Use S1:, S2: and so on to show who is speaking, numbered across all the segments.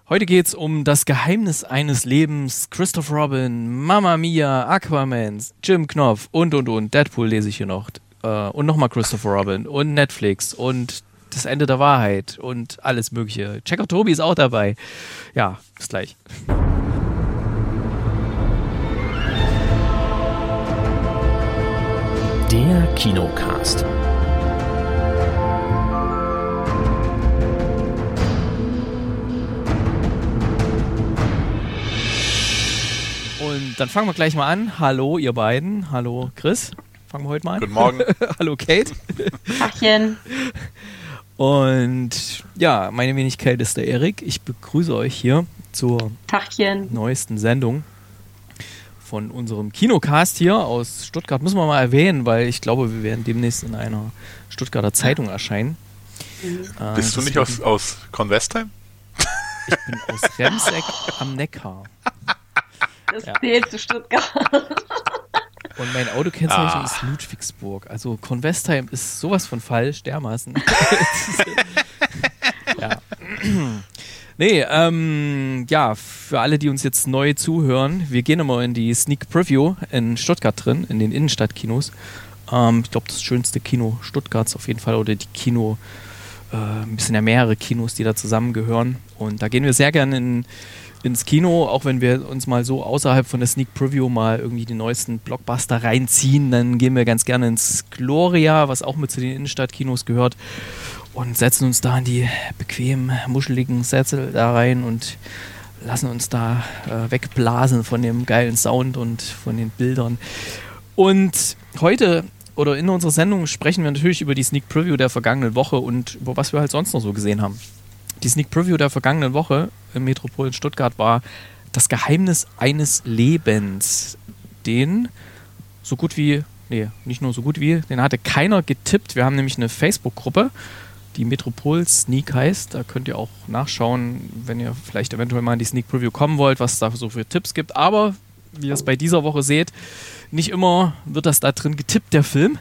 S1: Heute geht's um das Geheimnis eines Lebens. Christopher Robin, Mamma Mia, Aquaman, Jim Knopf und. Deadpool lese ich hier noch. Und nochmal Christopher Robin und Netflix und das Ende der Wahrheit und alles Mögliche. Checker Tobi ist auch dabei. Ja, bis gleich.
S2: Der Kinocast.
S1: Und dann fangen wir gleich mal an. Hallo, ihr beiden. Hallo, Chris. Fangen wir heute mal an.
S3: Guten Morgen.
S1: Hallo, Kate.
S4: Tachchen.
S1: Und ja, meine Wenigkeit ist der Erik. Ich begrüße euch hier zur
S4: Tachchen.
S1: neuesten Sendung von unserem Kinocast hier aus Stuttgart. Müssen wir mal erwähnen, weil ich glaube, wir werden demnächst in einer Stuttgarter Zeitung erscheinen.
S3: Bist du nicht aus Convestheim?
S1: Ich bin aus Remseck am Neckar.
S4: Das zählt zu Stuttgart.
S1: Und mein Autokennzeichen ist Ludwigsburg. Also Convestheim ist sowas von falsch, dermaßen. Ja. Nee, ja, für alle, die uns jetzt neu zuhören, wir gehen immer in die Sneak Preview in Stuttgart drin, in den Innenstadtkinos. Ich glaube, das schönste Kino Stuttgarts auf jeden Fall, oder die Kino, ein bisschen ja mehrere Kinos, die da zusammengehören. Und da gehen wir sehr gerne ins Kino, auch wenn wir uns mal so außerhalb von der Sneak Preview mal irgendwie die neuesten Blockbuster reinziehen, dann gehen wir ganz gerne ins Gloria, was auch mit zu den Innenstadtkinos gehört, und setzen uns da in die bequemen, muscheligen Sessel da rein und lassen uns da wegblasen von dem geilen Sound und von den Bildern. Und heute oder in unserer Sendung sprechen wir natürlich über die Sneak Preview der vergangenen Woche und über was wir halt sonst noch so gesehen haben. Die Sneak Preview der vergangenen Woche im Metropol in Stuttgart war Das Geheimnis eines Lebens. Den so gut wie, nee, nicht nur so gut wie, den hatte keiner getippt. Wir haben nämlich eine Facebook-Gruppe, die Metropol Sneak heißt. Da könnt ihr auch nachschauen, wenn ihr vielleicht eventuell mal in die Sneak Preview kommen wollt, was es da so für Tipps gibt. Aber, wie ihr es bei dieser Woche seht, nicht immer wird das da drin getippt, der Film.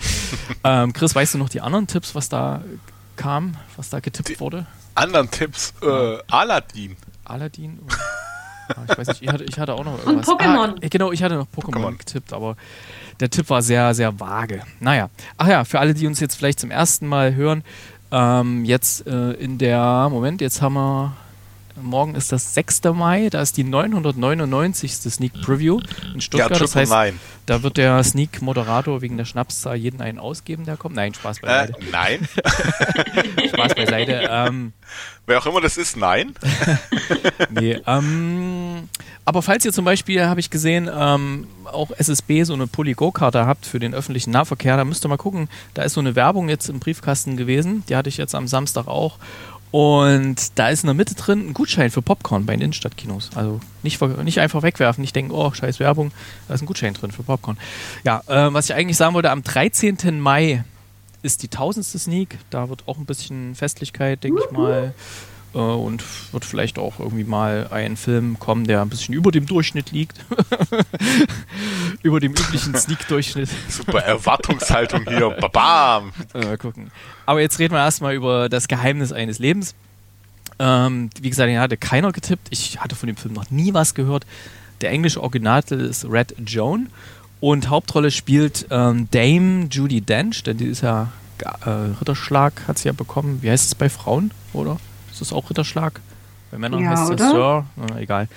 S1: Chris, weißt du noch die anderen Tipps, was da kam, was da getippt wurde?
S3: Anderen Tipps, Aladdin.
S1: Aladdin? Ich weiß nicht, ich hatte auch noch irgendwas.
S4: Und Pokémon.
S1: Genau, ich hatte noch Pokémon getippt, aber der Tipp war sehr, sehr vage. Naja, ach ja, für alle, die uns jetzt vielleicht zum ersten Mal hören, jetzt jetzt haben wir, morgen ist das 6. Mai, da ist die 999. Sneak Preview in Stuttgart.
S3: Ja,
S1: das heißt,
S3: 999.
S1: Da wird der Sneak-Moderator wegen der Schnapszahl jeden einen ausgeben, der kommt. Nein, Spaß beiseite.
S3: Nein.
S1: Spaß beiseite.
S3: Wer auch immer das ist, nein.
S1: Nee, aber falls ihr zum Beispiel, habe ich gesehen, auch SSB so eine Polygo-Karte habt für den öffentlichen Nahverkehr, da müsst ihr mal gucken, da ist so eine Werbung jetzt im Briefkasten gewesen, die hatte ich jetzt am Samstag auch. Und da ist in der Mitte drin ein Gutschein für Popcorn bei den Innenstadtkinos. Also nicht einfach wegwerfen, nicht denken, oh, scheiß Werbung, da ist ein Gutschein drin für Popcorn. Ja, was ich eigentlich sagen wollte, am 13. Mai ist die 1000. Sneak. Da wird auch ein bisschen Festlichkeit, denke ich mal. Und wird vielleicht auch irgendwie mal ein Film kommen, der ein bisschen über dem Durchschnitt liegt. Über dem üblichen Sneak-Durchschnitt.
S3: Super Erwartungshaltung hier. Babam!
S1: Mal gucken. Aber jetzt reden wir erstmal über das Geheimnis eines Lebens. Wie gesagt, den hatte keiner getippt. Ich hatte von dem Film noch nie was gehört. Der englische Originaltitel ist Red Joan. Und Hauptrolle spielt Dame Judi Dench, denn die ist ja Ritterschlag, hat sie ja bekommen. Wie heißt es bei Frauen, oder? Ist das auch Ritterschlag? Bei Männern
S4: ja,
S1: heißt es Sir. Egal.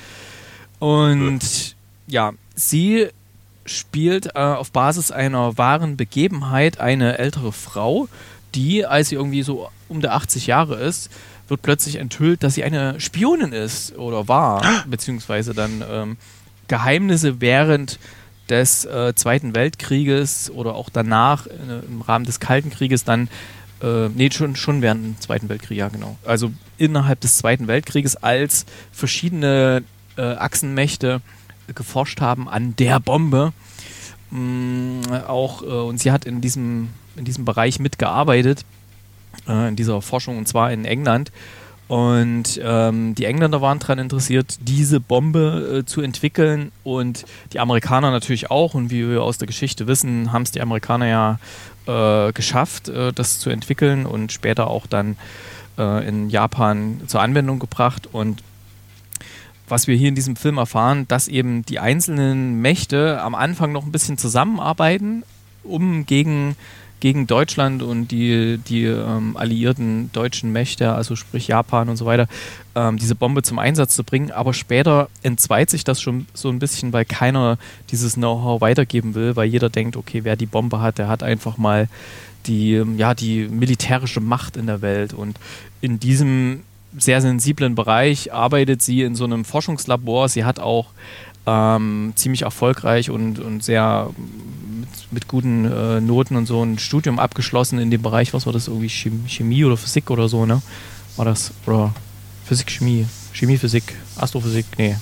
S1: Und ja, sie spielt auf Basis einer wahren Begebenheit eine ältere Frau, die, als sie irgendwie so um der 80 Jahre ist, wird plötzlich enthüllt, dass sie eine Spionin ist oder war, beziehungsweise dann Geheimnisse während des Zweiten Weltkrieges oder auch danach im Rahmen des Kalten Krieges dann schon während dem Zweiten Weltkrieg, ja genau. Also innerhalb des Zweiten Weltkrieges, als verschiedene Achsenmächte geforscht haben an der Bombe. Und sie hat in diesem Bereich mitgearbeitet, in dieser Forschung, und zwar in England. Und die Engländer waren daran interessiert, diese Bombe zu entwickeln, und die Amerikaner natürlich auch. Und wie wir aus der Geschichte wissen, haben es die Amerikaner ja geschafft, das zu entwickeln und später auch dann in Japan zur Anwendung gebracht. Und was wir hier in diesem Film erfahren, dass eben die einzelnen Mächte am Anfang noch ein bisschen zusammenarbeiten, um gegen Deutschland und die alliierten deutschen Mächte, also sprich Japan und so weiter, diese Bombe zum Einsatz zu bringen. Aber später entzweit sich das schon so ein bisschen, weil keiner dieses Know-how weitergeben will, weil jeder denkt, okay, wer die Bombe hat, der hat einfach mal die militärische Macht in der Welt. Und in diesem sehr sensiblen Bereich arbeitet sie in so einem Forschungslabor. Sie hat auch ziemlich erfolgreich und sehr mit guten Noten und so ein Studium abgeschlossen in dem Bereich, was war das, irgendwie Chemie oder Physik oder so, ne? War das? Oder Physik, Chemie, Physik, Astrophysik, nee.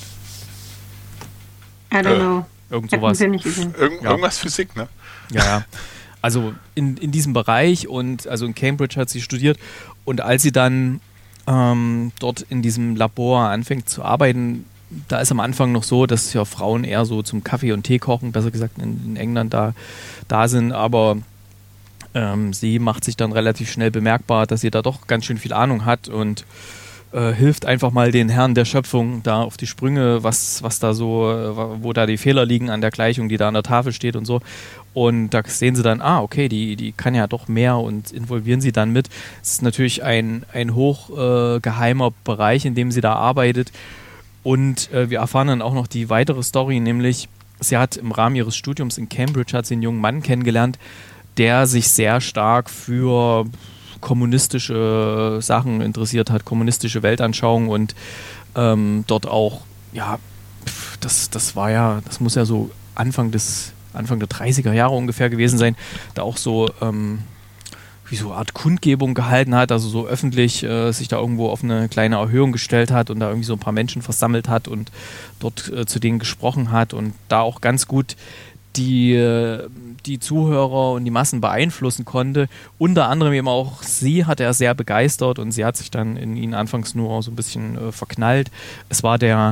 S4: I don't know.
S1: Irgend sowas.
S3: Irgendwas Physik, ne?
S1: Ja. Also in diesem Bereich und also in Cambridge hat sie studiert und als sie dann dort in diesem Labor anfängt zu arbeiten, da ist am Anfang noch so, dass ja Frauen eher so zum Kaffee und Tee kochen, besser gesagt in England da sind, aber sie macht sich dann relativ schnell bemerkbar, dass sie da doch ganz schön viel Ahnung hat und hilft einfach mal den Herren der Schöpfung da auf die Sprünge, was da so, wo da die Fehler liegen an der Gleichung, die da an der Tafel steht und so. Und da sehen sie dann, okay, die kann ja doch mehr und involvieren sie dann mit. Es ist natürlich ein hochgeheimer Bereich, in dem sie da arbeitet. Und wir erfahren dann auch noch die weitere Story, nämlich sie hat im Rahmen ihres Studiums in Cambridge hat sie einen jungen Mann kennengelernt, der sich sehr stark für kommunistische Sachen interessiert hat, kommunistische Weltanschauung und dort auch, das muss ja so Anfang der 30er Jahre ungefähr gewesen sein, da auch so wie so eine Art Kundgebung gehalten hat, also so öffentlich sich da irgendwo auf eine kleine Erhöhung gestellt hat und da irgendwie so ein paar Menschen versammelt hat und dort zu denen gesprochen hat und da auch ganz gut die Zuhörer und die Massen beeinflussen konnte. Unter anderem eben auch sie hat er sehr begeistert und sie hat sich dann in ihn anfangs nur so ein bisschen verknallt. Es war der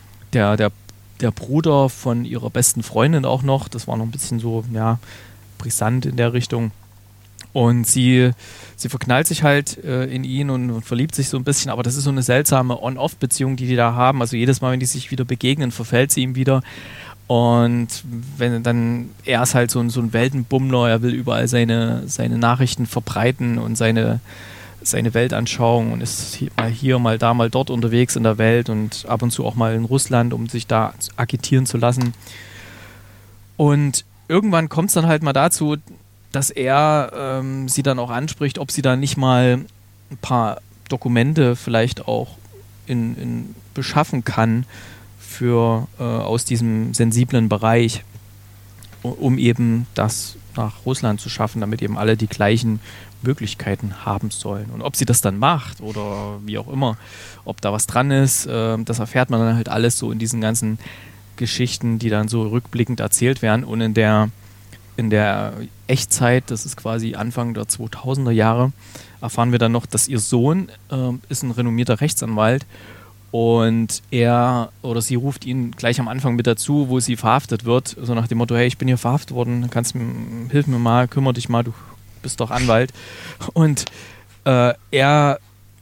S1: Bruder von ihrer besten Freundin auch noch, das war noch ein bisschen so, brisant in der Richtung. Und sie verknallt sich halt in ihn und verliebt sich so ein bisschen, aber das ist so eine seltsame On-Off-Beziehung, die da haben. Also jedes Mal, wenn die sich wieder begegnen, verfällt sie ihm wieder. Und wenn dann, er ist halt so ein Weltenbummler, er will überall seine Nachrichten verbreiten und seine Weltanschauung und ist mal hier, mal da, mal dort unterwegs in der Welt und ab und zu auch mal in Russland, um sich da agitieren zu lassen. Und irgendwann kommt es dann halt mal dazu, dass er sie dann auch anspricht, ob sie da nicht mal ein paar Dokumente vielleicht auch in beschaffen kann für aus diesem sensiblen Bereich, um eben das nach Russland zu schaffen, damit eben alle die gleichen Möglichkeiten haben sollen. Und ob sie das dann macht oder wie auch immer, ob da was dran ist, das erfährt man dann halt alles so in diesen ganzen Geschichten, die dann so rückblickend erzählt werden. Und in der Echtzeit, das ist quasi Anfang der 2000er Jahre, erfahren wir dann noch, dass ihr Sohn ist ein renommierter Rechtsanwalt und er oder sie ruft ihn gleich am Anfang mit dazu, wo sie verhaftet wird, so nach dem Motto, hey, ich bin hier verhaftet worden, hilf mir mal, kümmere dich mal, du bist doch Anwalt. Und seine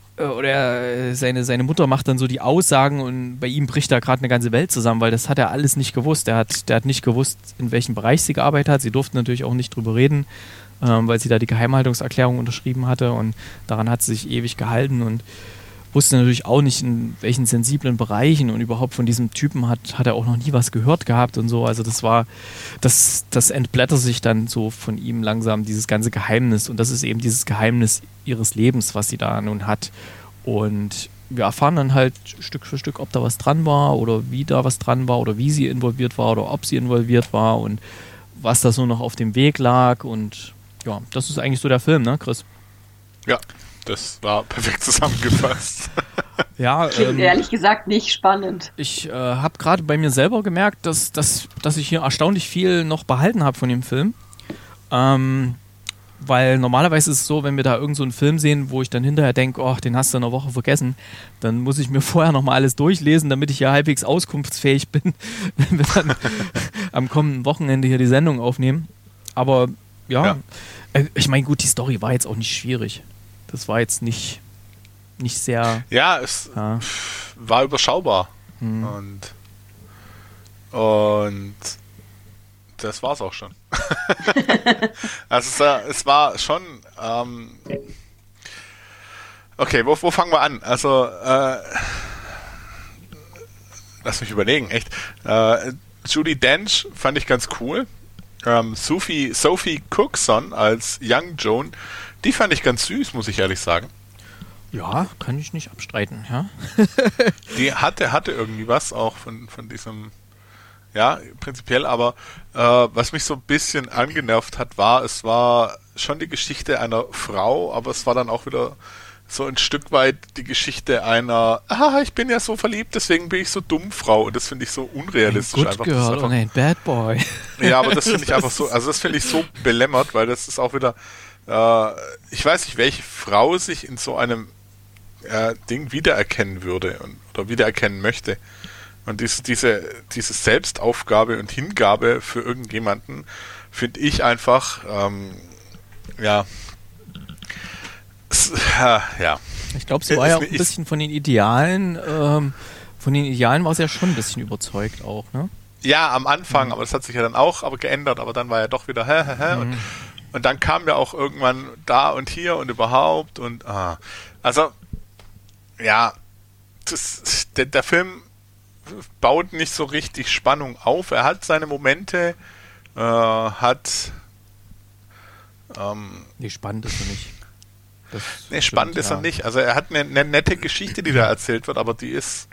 S1: Mutter macht dann so die Aussagen und bei ihm bricht da gerade eine ganze Welt zusammen, weil das hat er alles nicht gewusst. Der hat nicht gewusst, in welchem Bereich sie gearbeitet hat. Sie durften natürlich auch nicht drüber reden, weil sie da die Geheimhaltungserklärung unterschrieben hatte und daran hat sie sich ewig gehalten und wusste natürlich auch nicht, in welchen sensiblen Bereichen und überhaupt von diesem Typen hat er auch noch nie was gehört gehabt und so. Also das entblättert sich dann so von ihm langsam, dieses ganze Geheimnis. Und das ist eben dieses Geheimnis ihres Lebens, was sie da nun hat. Und wir erfahren dann halt Stück für Stück, ob da was dran war oder wie da was dran war oder wie sie involviert war oder ob sie involviert war und was da so noch auf dem Weg lag. Und ja, das ist eigentlich so der Film, ne, Chris?
S3: Ja. Das war perfekt zusammengefasst.
S1: Ja,
S4: ehrlich gesagt nicht spannend.
S1: Ich habe gerade bei mir selber gemerkt, dass ich hier erstaunlich viel noch behalten habe von dem Film. Weil normalerweise ist es so, wenn wir da irgend so einen Film sehen, wo ich dann hinterher denke, den hast du in einer Woche vergessen, dann muss ich mir vorher nochmal alles durchlesen, damit ich ja halbwegs auskunftsfähig bin, wenn wir dann am kommenden Wochenende hier die Sendung aufnehmen. Aber ja. Ich meine, gut, die Story war jetzt auch nicht schwierig. Das war jetzt nicht nicht sehr...
S3: Ja, es war überschaubar. Und das war's auch schon. Also es war schon... okay, wo fangen wir an? Also, lass mich überlegen, echt. Judi Dench fand ich ganz cool. Sophie Cookson als Young Joan, die fand ich ganz süß, muss ich ehrlich sagen.
S1: Ja, kann ich nicht abstreiten, ja.
S3: Die hatte irgendwie was auch von diesem, ja, prinzipiell, aber was mich so ein bisschen angenervt hat, es war schon die Geschichte einer Frau, aber es war dann auch wieder so ein Stück weit die Geschichte einer, ich bin ja so verliebt, deswegen bin ich so dumm, Frau. Und das finde ich so unrealistisch.
S1: Ein Good Girl und ein Bad Boy.
S3: Ja, aber das finde ich einfach so, also das finde ich so belämmert, weil das ist auch wieder, ich weiß nicht, welche Frau sich in so einem Ding wiedererkennen würde oder wiedererkennen möchte. Und diese Selbstaufgabe und Hingabe für irgendjemanden finde ich einfach, ja.
S1: Ich glaube, sie war ja auch ein bisschen von den Idealen war sie ja schon ein bisschen überzeugt auch, ne?
S3: Ja, am Anfang, aber das hat sich ja dann auch geändert, aber dann war ja doch wieder und dann kam ja auch irgendwann da und hier und überhaupt und also ja, der Film baut nicht so richtig Spannung auf. Er hat seine Momente,
S1: Nee, spannend ist er nicht.
S3: Spannend ist er nicht. Also er hat eine nette Geschichte, die da erzählt wird, aber die ist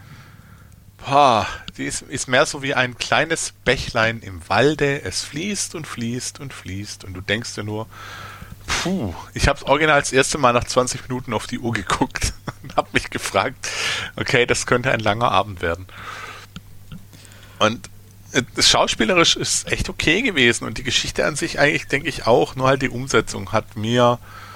S3: mehr so wie ein kleines Bächlein im Walde. Es fließt und fließt und fließt und du denkst dir nur, ich habe es original das erste Mal nach 20 Minuten auf die Uhr geguckt und habe mich gefragt, okay, das könnte ein langer Abend werden. Und das schauspielerisch ist echt okay gewesen und die Geschichte an sich eigentlich, denke ich auch, nur halt die Umsetzung hat mir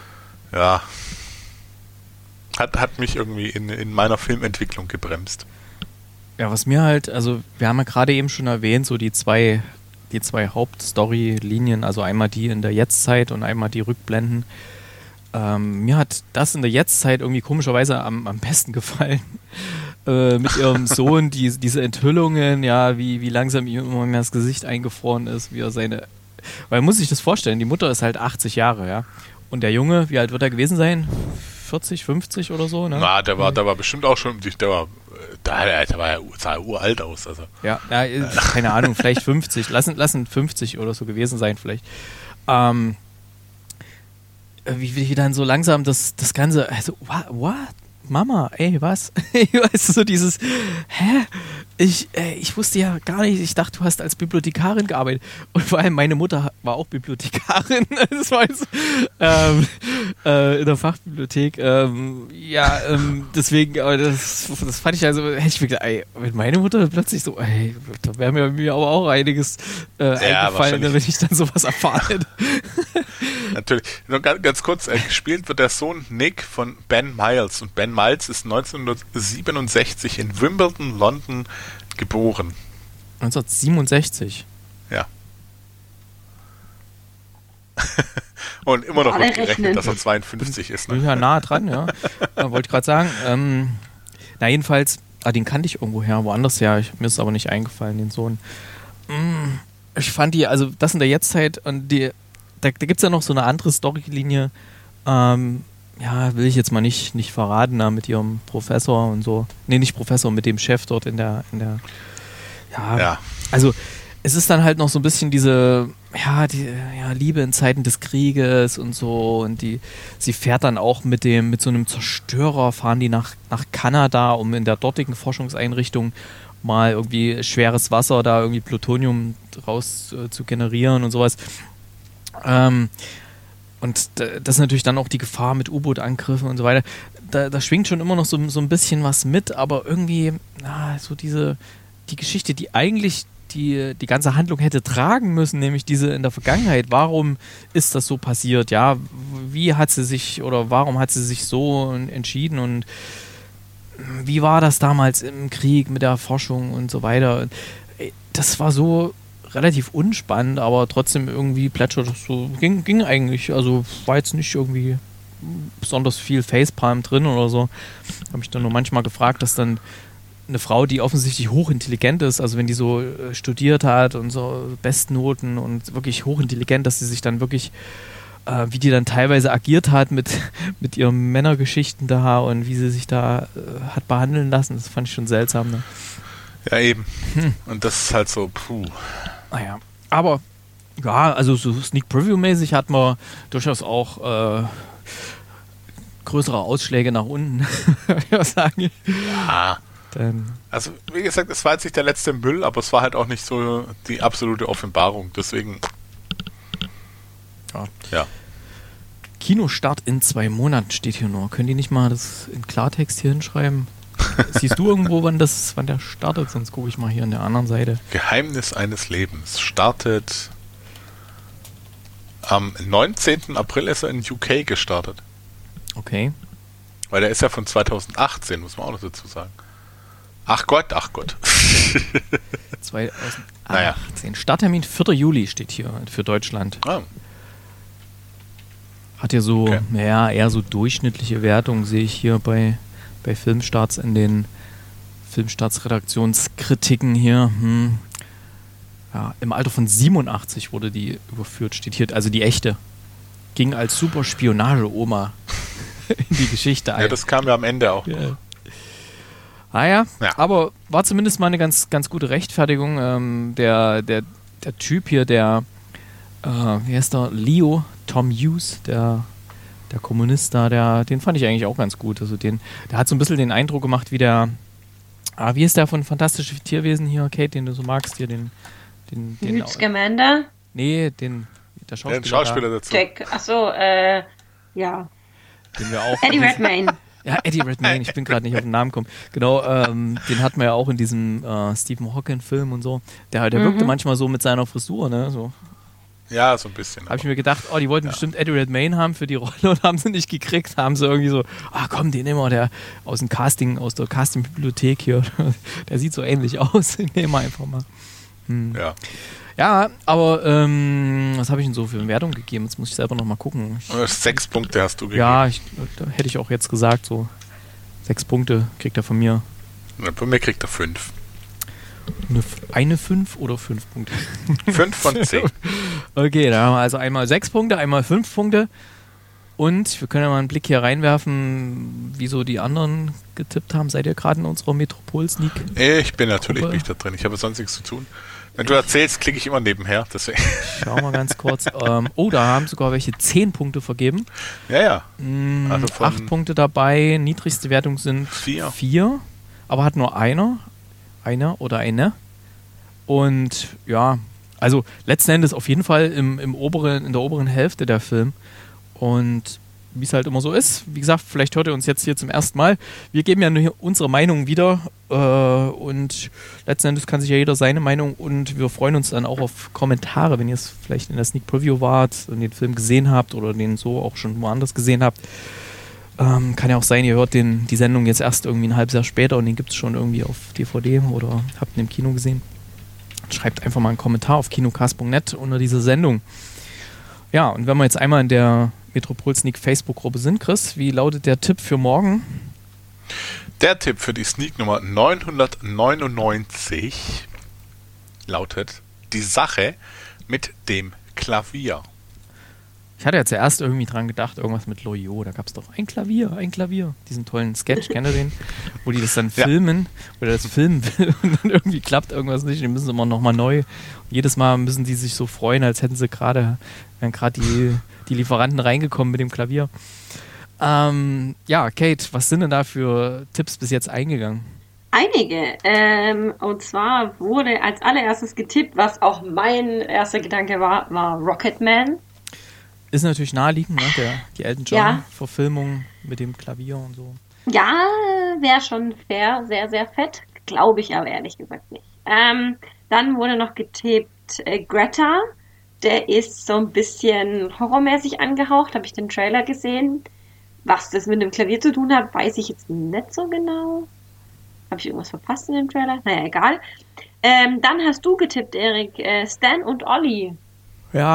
S3: hat mich irgendwie in meiner Filmentwicklung gebremst.
S1: Ja, was mir halt, also wir haben ja gerade eben schon erwähnt, so die zwei Hauptstory-Linien, also einmal die in der Jetztzeit und einmal die Rückblenden. Mir hat das in der Jetztzeit irgendwie komischerweise am besten gefallen. Mit ihrem Sohn, diese Enthüllungen, ja, wie langsam ihm immer mehr das Gesicht eingefroren ist, wie er weil man muss sich das vorstellen, die Mutter ist halt 80 Jahre, ja. Und der Junge, wie alt wird er gewesen sein? 40, 50 oder so, ne?
S3: Na, der war bestimmt auch schon, der sah uralt aus. Also.
S1: Ja, keine Ahnung, vielleicht 50. Lassen 50 oder so gewesen sein, vielleicht. Wie dann so langsam das Ganze, also, what? Mama, ey, was? Weißt du, so dieses, ich wusste ja gar nicht, ich dachte, du hast als Bibliothekarin gearbeitet. Und vor allem meine Mutter war auch Bibliothekarin, das war jetzt, in der Fachbibliothek. Deswegen, aber das fand ich also, hätte ich mir gedacht, ey, wenn meine Mutter plötzlich so, ey, da wäre mir aber auch einiges eingefallen, wenn ich dann sowas erfahren hätte.
S3: Natürlich. Nur ganz kurz, gespielt wird der Sohn Nick von Ben Miles. Und Ben Miles ist 1967 in Wimbledon, London geboren.
S1: 1967?
S3: Ja. Und immer noch wird gerechnet, dass er 52 ist. Ne?
S1: Ja, nah dran, ja. Wollte ich gerade sagen. Jedenfalls, den kannte ich irgendwo her, woanders her. Mir ist aber nicht eingefallen, den Sohn. Ich fand also das in der Jetztzeit und da gibt es ja noch so eine andere Storylinie, will ich jetzt mal nicht verraten, mit ihrem Professor und so. Nee, nicht Professor, mit dem Chef dort in der Also es ist dann halt noch so ein bisschen diese Liebe in Zeiten des Krieges und so und sie fährt dann auch mit so einem Zerstörer, fahren die nach Kanada, um in der dortigen Forschungseinrichtung mal irgendwie schweres Wasser, da irgendwie Plutonium raus zu generieren und sowas. Und das ist natürlich dann auch die Gefahr mit U-Boot-Angriffen und so weiter. Da schwingt schon immer noch so ein bisschen was mit, aber irgendwie, so die Geschichte, die eigentlich die ganze Handlung hätte tragen müssen, nämlich diese in der Vergangenheit. Warum ist das so passiert? Ja, warum hat sie sich so entschieden und wie war das damals im Krieg mit der Forschung und so weiter? Das war so relativ unspannend, aber trotzdem irgendwie plätschert das so. Ging eigentlich. Also war jetzt nicht irgendwie besonders viel Facepalm drin oder so. Habe mich dann nur manchmal gefragt, dass dann eine Frau, die offensichtlich hochintelligent ist, also wenn die so studiert hat und so Bestnoten und wirklich hochintelligent, dass sie sich dann wirklich, wie die dann teilweise agiert hat mit ihren Männergeschichten da und wie sie sich da hat behandeln lassen, das fand ich schon seltsam. Ne?
S3: Ja, eben. Und das ist halt so,
S1: Naja, aber ja, also so Sneak Preview-mäßig hat man durchaus auch größere Ausschläge nach unten, würde ich sagen.
S3: Ja. Also, wie gesagt, es war jetzt nicht der letzte Müll, aber es war halt auch nicht so die absolute Offenbarung. Deswegen. Ja.
S1: Kinostart in 2 Monaten steht hier nur. Können die nicht mal das in Klartext hier hinschreiben? Siehst du irgendwo, wann der startet? Sonst gucke ich mal hier an der anderen Seite.
S3: Geheimnis eines Lebens startet am 19. April ist er in UK gestartet.
S1: Okay.
S3: Weil der ist ja von 2018, muss man auch noch dazu sagen. Ach Gott.
S1: 2018.
S3: Naja.
S1: Starttermin 4. Juli steht hier für Deutschland.
S3: Ah.
S1: Hat ja so, eher so durchschnittliche Wertungen, sehe ich hier bei Filmstarts in den Filmstarts-Redaktionskritiken hier. Ja, im Alter von 87 wurde die überführt, steht hier, also die echte. Ging als super Spionage-Oma in die Geschichte ein.
S3: Ja, das kam ja am Ende auch.
S1: Ja. Ja, aber war zumindest mal eine ganz, ganz gute Rechtfertigung. Der Typ hier, wie heißt der? Tom Hughes, der Kommunist da, den fand ich eigentlich auch ganz gut. Also der hat so ein bisschen den Eindruck gemacht, wie wie ist der von Fantastische Tierwesen hier, Kate, den du so magst, hier den
S4: Newt Scamander?
S1: Nee, der Schauspieler.
S3: Den Schauspieler dazu.
S4: Jack, achso, ja.
S1: Den wir auch
S4: Eddie Redmayne.
S1: Ja, Eddie Redmayne, ich bin gerade nicht auf den Namen gekommen. Genau, den hatten wir ja auch in diesem Stephen Hawking-Film und so. Der wirkte manchmal so mit seiner Frisur, ne? So.
S3: Ja, so ein bisschen.
S1: Habe ich mir gedacht, die wollten bestimmt Eddie Redmayne haben für die Rolle und haben sie nicht gekriegt. Haben sie irgendwie so, komm, den nehmen wir, der aus der Casting-Bibliothek hier. Der sieht so ähnlich aus. Den nehmen wir einfach mal.
S3: Ja.
S1: Ja, aber was habe ich denn so für eine Wertung gegeben? Jetzt muss ich selber noch mal gucken.
S3: 6 Punkte hast du gegeben.
S1: Ja, da hätte ich auch jetzt gesagt, so 6 Punkte kriegt er von mir.
S3: Von mir kriegt er 5.
S1: Eine 5 oder 5 Punkte?
S3: 5 von 10.
S1: Okay, da haben wir also einmal 6 Punkte, einmal 5 Punkte. Und wir können ja mal einen Blick hier reinwerfen, wieso die anderen getippt haben. Seid ihr gerade in unserer Metropol-Sneak?
S3: Ich bin natürlich nicht da drin. Ich habe sonst nichts zu tun. Wenn du erzählst, klicke ich immer nebenher. Deswegen.
S1: Schauen wir ganz kurz. Da haben sogar welche 10 Punkte vergeben.
S3: Ja.
S1: Also 8 Punkte dabei. Niedrigste Wertung sind 4. Aber hat nur einer oder eine. Und ja, also letzten Endes auf jeden Fall in der oberen Hälfte der Film. Und wie es halt immer so ist, wie gesagt, vielleicht hört ihr uns jetzt hier zum ersten Mal. Wir geben ja nur unsere Meinung wieder und letzten Endes kann sich ja jeder seine Meinung und wir freuen uns dann auch auf Kommentare, wenn ihr es vielleicht in der Sneak Preview wart und den Film gesehen habt oder den so auch schon woanders gesehen habt. Kann ja auch sein, ihr hört die Sendung jetzt erst irgendwie ein halbes Jahr später und den gibt es schon irgendwie auf DVD oder habt ihn im Kino gesehen. Schreibt einfach mal einen Kommentar auf kinocast.net unter dieser Sendung. Ja, und wenn wir jetzt einmal in der Metropol Sneak Facebook-Gruppe sind, Chris, wie lautet der Tipp für morgen?
S3: Der Tipp für die Sneak Nummer 999 lautet die Sache mit dem Klavier.
S1: Ich hatte ja zuerst irgendwie dran gedacht, irgendwas mit Loyot. Da gab es doch ein Klavier. Diesen tollen Sketch, kennt ihr den? Wo die das dann filmen, oder das filmen will und dann irgendwie klappt irgendwas nicht. Die müssen immer nochmal neu. Und jedes Mal müssen die sich so freuen, als hätten sie wären gerade die Lieferanten reingekommen mit dem Klavier. Ja, Kate, was sind denn da für Tipps bis jetzt eingegangen?
S4: Einige. Und zwar wurde als allererstes getippt, was auch mein erster Gedanke war Rocketman.
S1: Ist natürlich naheliegend, ne? Die Elton John-Verfilmung mit dem Klavier und so.
S4: Ja, wäre schon fair, sehr, sehr fett. Glaube ich aber ehrlich gesagt nicht. Dann wurde noch getippt Greta. Der ist so ein bisschen horrormäßig angehaucht. Habe ich den Trailer gesehen. Was das mit dem Klavier zu tun hat, weiß ich jetzt nicht so genau. Habe ich irgendwas verpasst in dem Trailer? Naja, egal. Dann hast du getippt, Erik. Stan und Olli.
S1: Ja,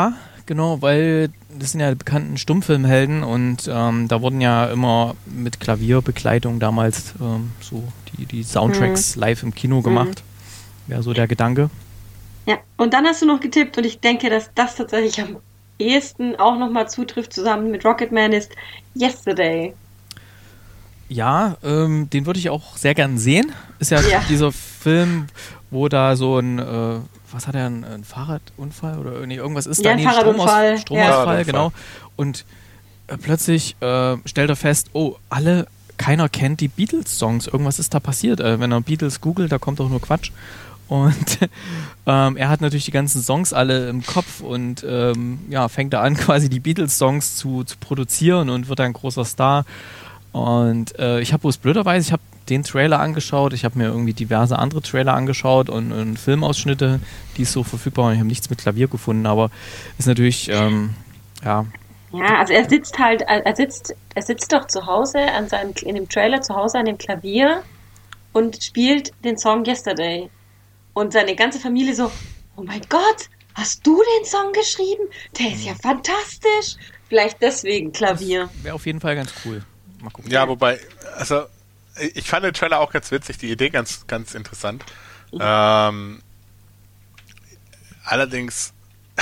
S1: Genau, weil das sind ja die bekannten Stummfilmhelden und da wurden ja immer mit Klavierbegleitung damals so die Soundtracks live im Kino gemacht. Wäre so der Gedanke.
S4: Ja, und dann hast du noch getippt und ich denke, dass das tatsächlich am ehesten auch nochmal zutrifft, zusammen mit Rocketman, ist Yesterday.
S1: Ja, den würde ich auch sehr gern sehen. Ist ja dieser Film, wo da so ein, was hat er, ein Fahrradunfall oder irgendwas ist da?
S4: Ja, ein Fahrradunfall.
S1: Stromausfall, genau. Und plötzlich stellt er fest, keiner kennt die Beatles-Songs. Irgendwas ist da passiert. Wenn er Beatles googelt, da kommt doch nur Quatsch. Und er hat natürlich die ganzen Songs alle im Kopf und fängt da an, quasi die Beatles-Songs zu produzieren und wird ein großer Star. Und ich habe bloß blöderweise, ich habe den Trailer angeschaut, ich habe mir irgendwie diverse andere Trailer angeschaut und Filmausschnitte, die ist so verfügbar und ich habe nichts mit Klavier gefunden, aber ist natürlich, Ja,
S4: also er sitzt doch zu Hause in dem Trailer zu Hause an dem Klavier und spielt den Song Yesterday. Und seine ganze Familie so, oh mein Gott, hast du den Song geschrieben? Der ist ja fantastisch. Vielleicht deswegen Klavier.
S1: Wäre auf jeden Fall ganz cool. Mal gucken.
S3: Ja, wobei, also ich fand den Trailer auch ganz witzig, die Idee ganz, ganz interessant. Allerdings,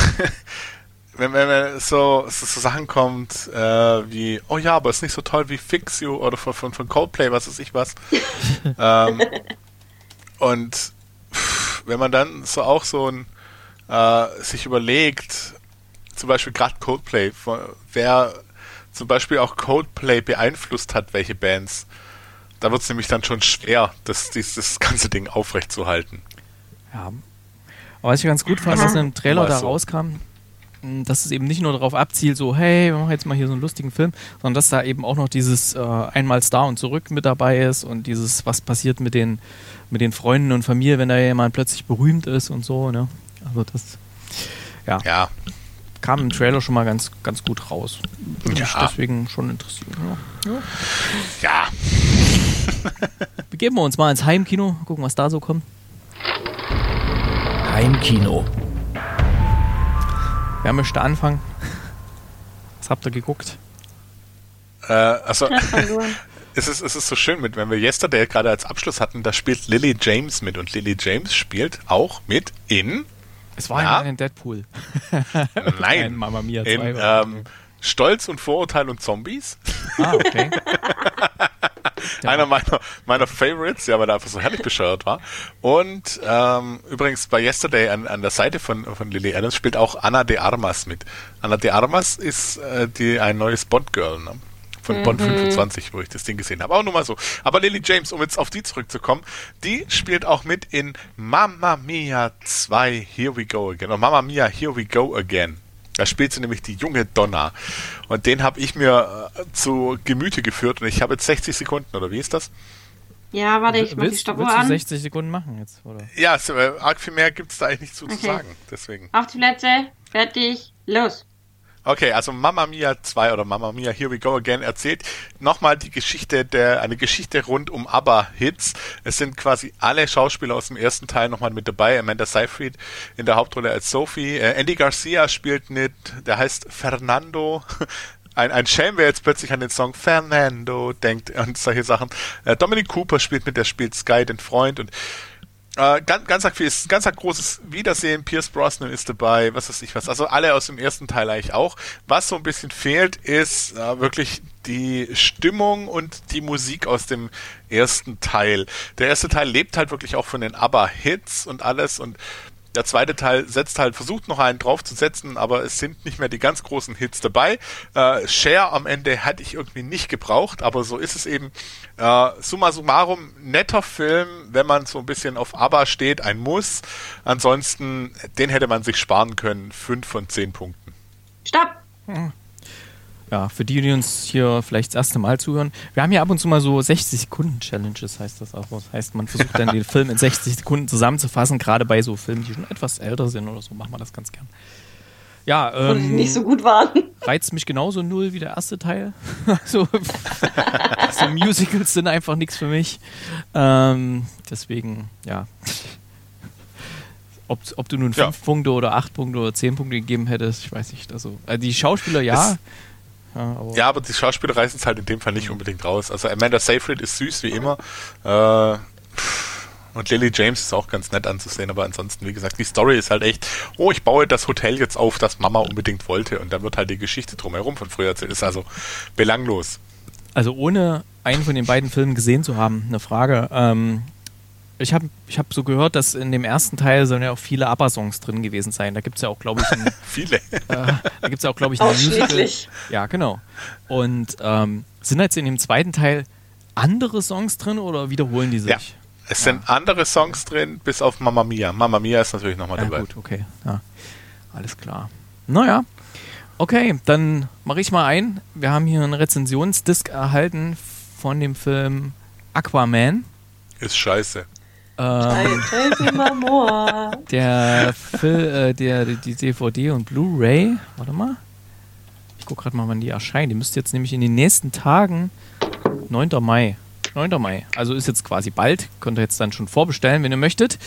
S3: wenn so Sachen kommt wie, oh ja, aber ist nicht so toll wie Fix You oder von Coldplay, was weiß ich was. Und wenn man dann sich überlegt, zum Beispiel gerade Coldplay, wer zum Beispiel auch Coldplay beeinflusst hat, welche Bands, da wird es nämlich dann schon schwer, dieses ganze Ding aufrechtzuerhalten.
S1: Ja. Aber was ich ganz gut fand, dass im Trailer da rauskam, dass es eben nicht nur darauf abzielt, so, hey, wir machen jetzt mal hier so einen lustigen Film, sondern dass da eben auch noch dieses einmal Star und zurück mit dabei ist und dieses, was passiert mit den Freunden und Familie, wenn da jemand plötzlich berühmt ist und so, ne? Also das, ja. Kam im Trailer schon mal ganz, ganz gut raus. Bin ich deswegen schon interessiert.
S3: Ja.
S1: Begeben wir uns mal ins Heimkino, gucken, was da so kommt.
S2: Heimkino.
S1: Wer möchte anfangen? Was habt ihr geguckt?
S3: Es ist so schön wenn wir Yesterday gerade als Abschluss hatten, da spielt Lily James mit und Lily James spielt auch mit in...
S1: Es war in Deadpool.
S3: Nein,
S1: Mamma Mia 2.
S3: In Stolz und Vorurteil und Zombies.
S1: Okay.
S3: Einer meiner Favorites, ja, weil er einfach so herrlich bescheuert war. Und übrigens bei Yesterday an der Seite von Lily Adams spielt auch Ana de Armas mit. Ana de Armas ist ein neues Bond-Girl, ne? Von Bond 25, wo ich das Ding gesehen habe. Auch nur mal so. Aber Lily James, um jetzt auf die zurückzukommen, die spielt auch mit in Mamma Mia 2, Here We Go Again. Und Mamma Mia, Here We Go Again. Da spielt sie nämlich die junge Donna. Und den habe ich mir zu Gemüte geführt. Und ich habe jetzt 60 Sekunden, oder wie ist das?
S4: Ja, warte, ich mach die Stoppuhr an.
S1: Willst du 60 Sekunden machen jetzt, oder?
S3: Ja, arg viel mehr gibt es da eigentlich nicht zu sagen. Deswegen.
S4: Auf die Plätze, fertig, los.
S3: Okay, also Mamma Mia 2 oder Mamma Mia Here We Go Again erzählt nochmal eine Geschichte rund um ABBA-Hits. Es sind quasi alle Schauspieler aus dem ersten Teil nochmal mit dabei. Amanda Seyfried in der Hauptrolle als Sophie. Andy Garcia spielt mit, der heißt Fernando. Ein Schelm, wer jetzt plötzlich an den Song Fernando denkt und solche Sachen. Dominic Cooper spielt mit, der spielt Sky, den Freund, und ganz großes Wiedersehen. Pierce Brosnan ist dabei, was weiß ich was. Also alle aus dem ersten Teil eigentlich auch. Was so ein bisschen fehlt, ist wirklich die Stimmung und die Musik aus dem ersten Teil. Der erste Teil lebt halt wirklich auch von den ABBA-Hits und alles, und der zweite Teil versucht noch einen draufzusetzen, aber es sind nicht mehr die ganz großen Hits dabei. Cher am Ende hätte ich irgendwie nicht gebraucht, aber so ist es eben. Summa summarum, netter Film, wenn man so ein bisschen auf ABBA steht, ein Muss. Ansonsten, den hätte man sich sparen können. 5 von 10 Punkten.
S4: Stopp!
S1: Ja, für die uns hier vielleicht das erste Mal zuhören. Wir haben ja ab und zu mal so 60-Sekunden-Challenges, heißt das auch. Das heißt, man versucht dann den Film in 60 Sekunden zusammenzufassen, gerade bei so Filmen, die schon etwas älter sind oder so, machen wir das ganz gern. Ja,
S4: und die nicht so gut waren.
S1: Reizt mich genauso null wie der erste Teil. So Musicals sind einfach nichts für mich. Deswegen, ja. Ob du nun 5 Punkte oder 8 Punkte oder 10 Punkte gegeben hättest, ich weiß nicht. Also die Schauspieler
S3: aber die Schauspieler reißen es halt in dem Fall nicht unbedingt raus. Also Amanda Seyfried ist süß wie immer. Und Lily James ist auch ganz nett anzusehen, aber ansonsten, wie gesagt, die Story ist halt echt, ich baue das Hotel jetzt auf, das Mama unbedingt wollte, und dann wird halt die Geschichte drumherum von früher erzählt. Ist also belanglos.
S1: Also ohne einen von den beiden Filmen gesehen zu haben, eine Frage. Ich hab so gehört, dass in dem ersten Teil sollen ja auch viele ABBA-Songs drin gewesen sein. Da gibt es ja auch, glaube ich,
S3: viele.
S1: Da gibt es ja auch, glaube ich, ein Musical. Ja, genau. Und sind jetzt in dem zweiten Teil andere Songs drin oder wiederholen die sich?
S3: Ja. Es sind andere Songs drin, bis auf Mamma Mia. Mamma Mia ist natürlich nochmal dabei.
S1: Gut, okay. Ja. Alles klar. Naja. Okay, dann mache ich mal ein. Wir haben hier einen Rezensionsdisk erhalten von dem Film Aquaman.
S3: Ist scheiße.
S1: Die DVD und Blu-ray. Warte mal. Ich gucke gerade mal, wann die erscheinen. Die müsste jetzt nämlich in den nächsten Tagen 9. Mai. Also ist jetzt quasi bald. Könnt ihr jetzt dann schon vorbestellen, wenn ihr möchtet.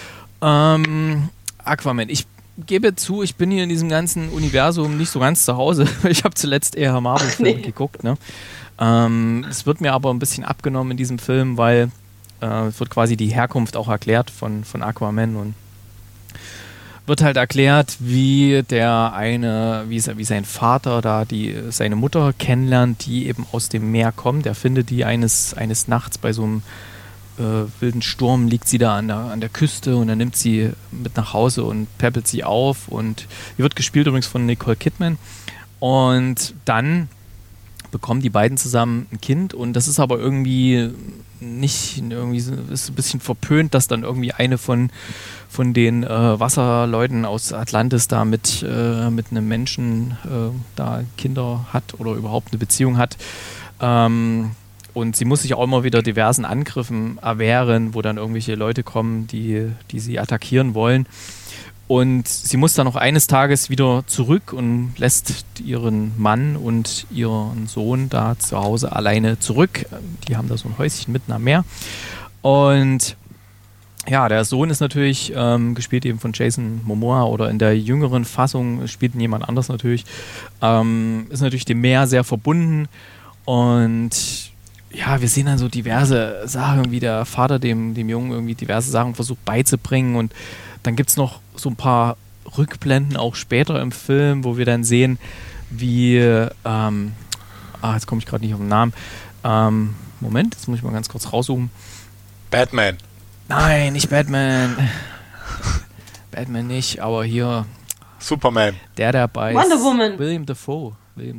S1: Aquaman. Ich gebe zu, ich bin hier in diesem ganzen Universum nicht so ganz zu Hause. Ich habe zuletzt eher Marvel-Filme geguckt. Ne? Es wird mir aber ein bisschen abgenommen in diesem Film, weil es wird quasi die Herkunft auch erklärt von Aquaman und wird halt erklärt, wie sein Vater da seine Mutter kennenlernt, die eben aus dem Meer kommt. Er findet die eines Nachts bei so einem wilden Sturm, liegt sie da an der Küste und er nimmt sie mit nach Hause und päppelt sie auf, und die wird gespielt übrigens von Nicole Kidman, und dann bekommen die beiden zusammen ein Kind, und das ist aber ist ein bisschen verpönt, dass dann irgendwie eine von den Wasserleuten aus Atlantis da mit einem Menschen da Kinder hat oder überhaupt eine Beziehung hat. Und sie muss sich auch immer wieder diversen Angriffen erwehren, wo dann irgendwelche Leute kommen, die sie attackieren wollen. Und sie muss dann noch eines Tages wieder zurück und lässt ihren Mann und ihren Sohn da zu Hause alleine zurück. Die haben da so ein Häuschen mitten am Meer. Und ja, der Sohn ist natürlich gespielt eben von Jason Momoa, oder in der jüngeren Fassung spielt ihn jemand anders natürlich. Ist natürlich dem Meer sehr verbunden. Und ja, wir sehen dann so diverse Sachen, wie der Vater dem Jungen irgendwie diverse Sachen versucht beizubringen, und dann gibt es noch so ein paar Rückblenden auch später im Film, wo wir dann sehen, wie jetzt komme ich gerade nicht auf den Namen. Moment, jetzt muss ich mal ganz kurz raussuchen.
S3: Batman.
S1: Nein, nicht Batman. Batman nicht, aber hier
S3: Superman.
S1: Der dabei ist
S4: Wonder Woman.
S1: William Dafoe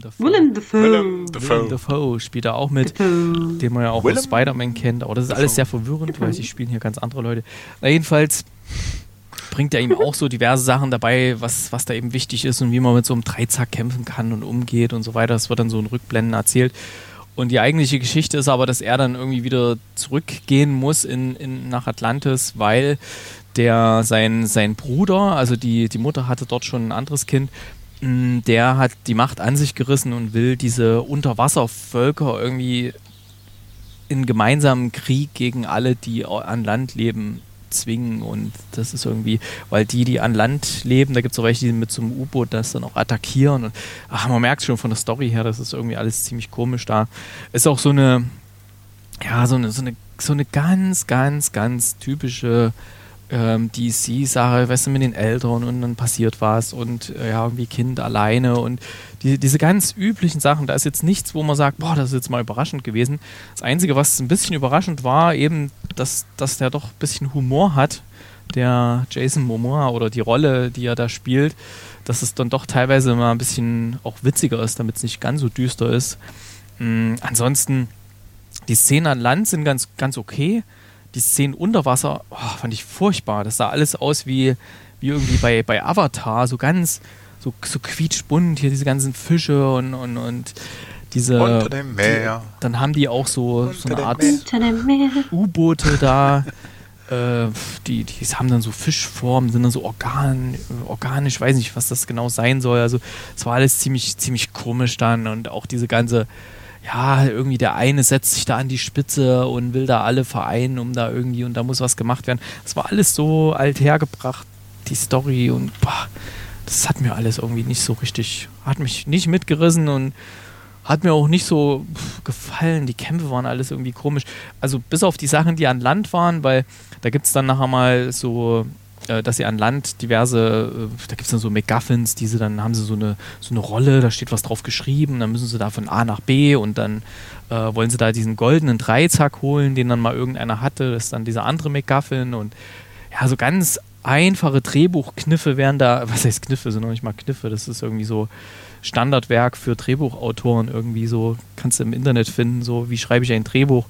S1: spielt da auch mit, den man ja auch aus Spider-Man kennt. Aber das ist alles sehr verwirrend, weil sie spielen hier ganz andere Leute. Na, jedenfalls bringt er ihm auch so diverse Sachen dabei, was da eben wichtig ist und wie man mit so einem Dreizack kämpfen kann und umgeht und so weiter. Das wird dann so in Rückblenden erzählt. Und die eigentliche Geschichte ist aber, dass er dann irgendwie wieder zurückgehen muss nach Atlantis, weil sein Bruder, also die Mutter hatte dort schon ein anderes Kind, der hat die Macht an sich gerissen und will diese Unterwasservölker irgendwie in gemeinsamen Krieg gegen alle, die an Land leben, zwingen. Und das ist irgendwie, weil die an Land leben, da gibt es auch welche, die mit so einem U-Boot das dann auch attackieren. Und man merkt schon von der Story her, das ist irgendwie alles ziemlich komisch da. Ist auch so eine ganz, ganz, ganz typische DC-Sache, weißt du, mit den Eltern und dann passiert was und irgendwie Kind alleine und diese ganz üblichen Sachen, da ist jetzt nichts, wo man sagt, boah, das ist jetzt mal überraschend gewesen. Das Einzige, was ein bisschen überraschend war, eben, dass der doch ein bisschen Humor hat, der Jason Momoa, oder die Rolle, die er da spielt, dass es dann doch teilweise mal ein bisschen auch witziger ist, damit es nicht ganz so düster ist. Ansonsten, die Szenen an Land sind ganz, ganz okay. Die Szenen unter Wasser, fand ich furchtbar. Das sah alles aus wie irgendwie bei Avatar, so ganz, so quietschbunt, hier diese ganzen Fische und diese...
S3: Unter dem Meer.
S1: Dann haben die auch so eine Art U-Boote da. Die haben dann so Fischformen, sind dann so organisch, weiß nicht, was das genau sein soll. Also es war alles ziemlich, ziemlich komisch dann, und auch diese ganze... Ja, irgendwie der eine setzt sich da an die Spitze und will da alle vereinen, und da muss was gemacht werden. Das war alles so althergebracht, die Story und das hat mir alles irgendwie nicht so richtig, hat mich nicht mitgerissen und hat mir auch nicht so gefallen. Die Kämpfe waren alles irgendwie komisch. Also bis auf die Sachen, die an Land waren, weil da gibt es dann nachher mal so, dass sie an Land diverse, da gibt es dann so MacGuffins, dann haben sie so eine Rolle, da steht was drauf geschrieben, dann müssen sie da von A nach B und dann wollen sie da diesen goldenen Dreizack holen, den dann mal irgendeiner hatte, das ist dann dieser andere MacGuffin und ja, so ganz einfache Drehbuchkniffe werden da, was heißt Kniffe, sind noch nicht mal Kniffe, das ist irgendwie so Standardwerk für Drehbuchautoren irgendwie so, kannst du im Internet finden, so wie schreibe ich ein Drehbuch.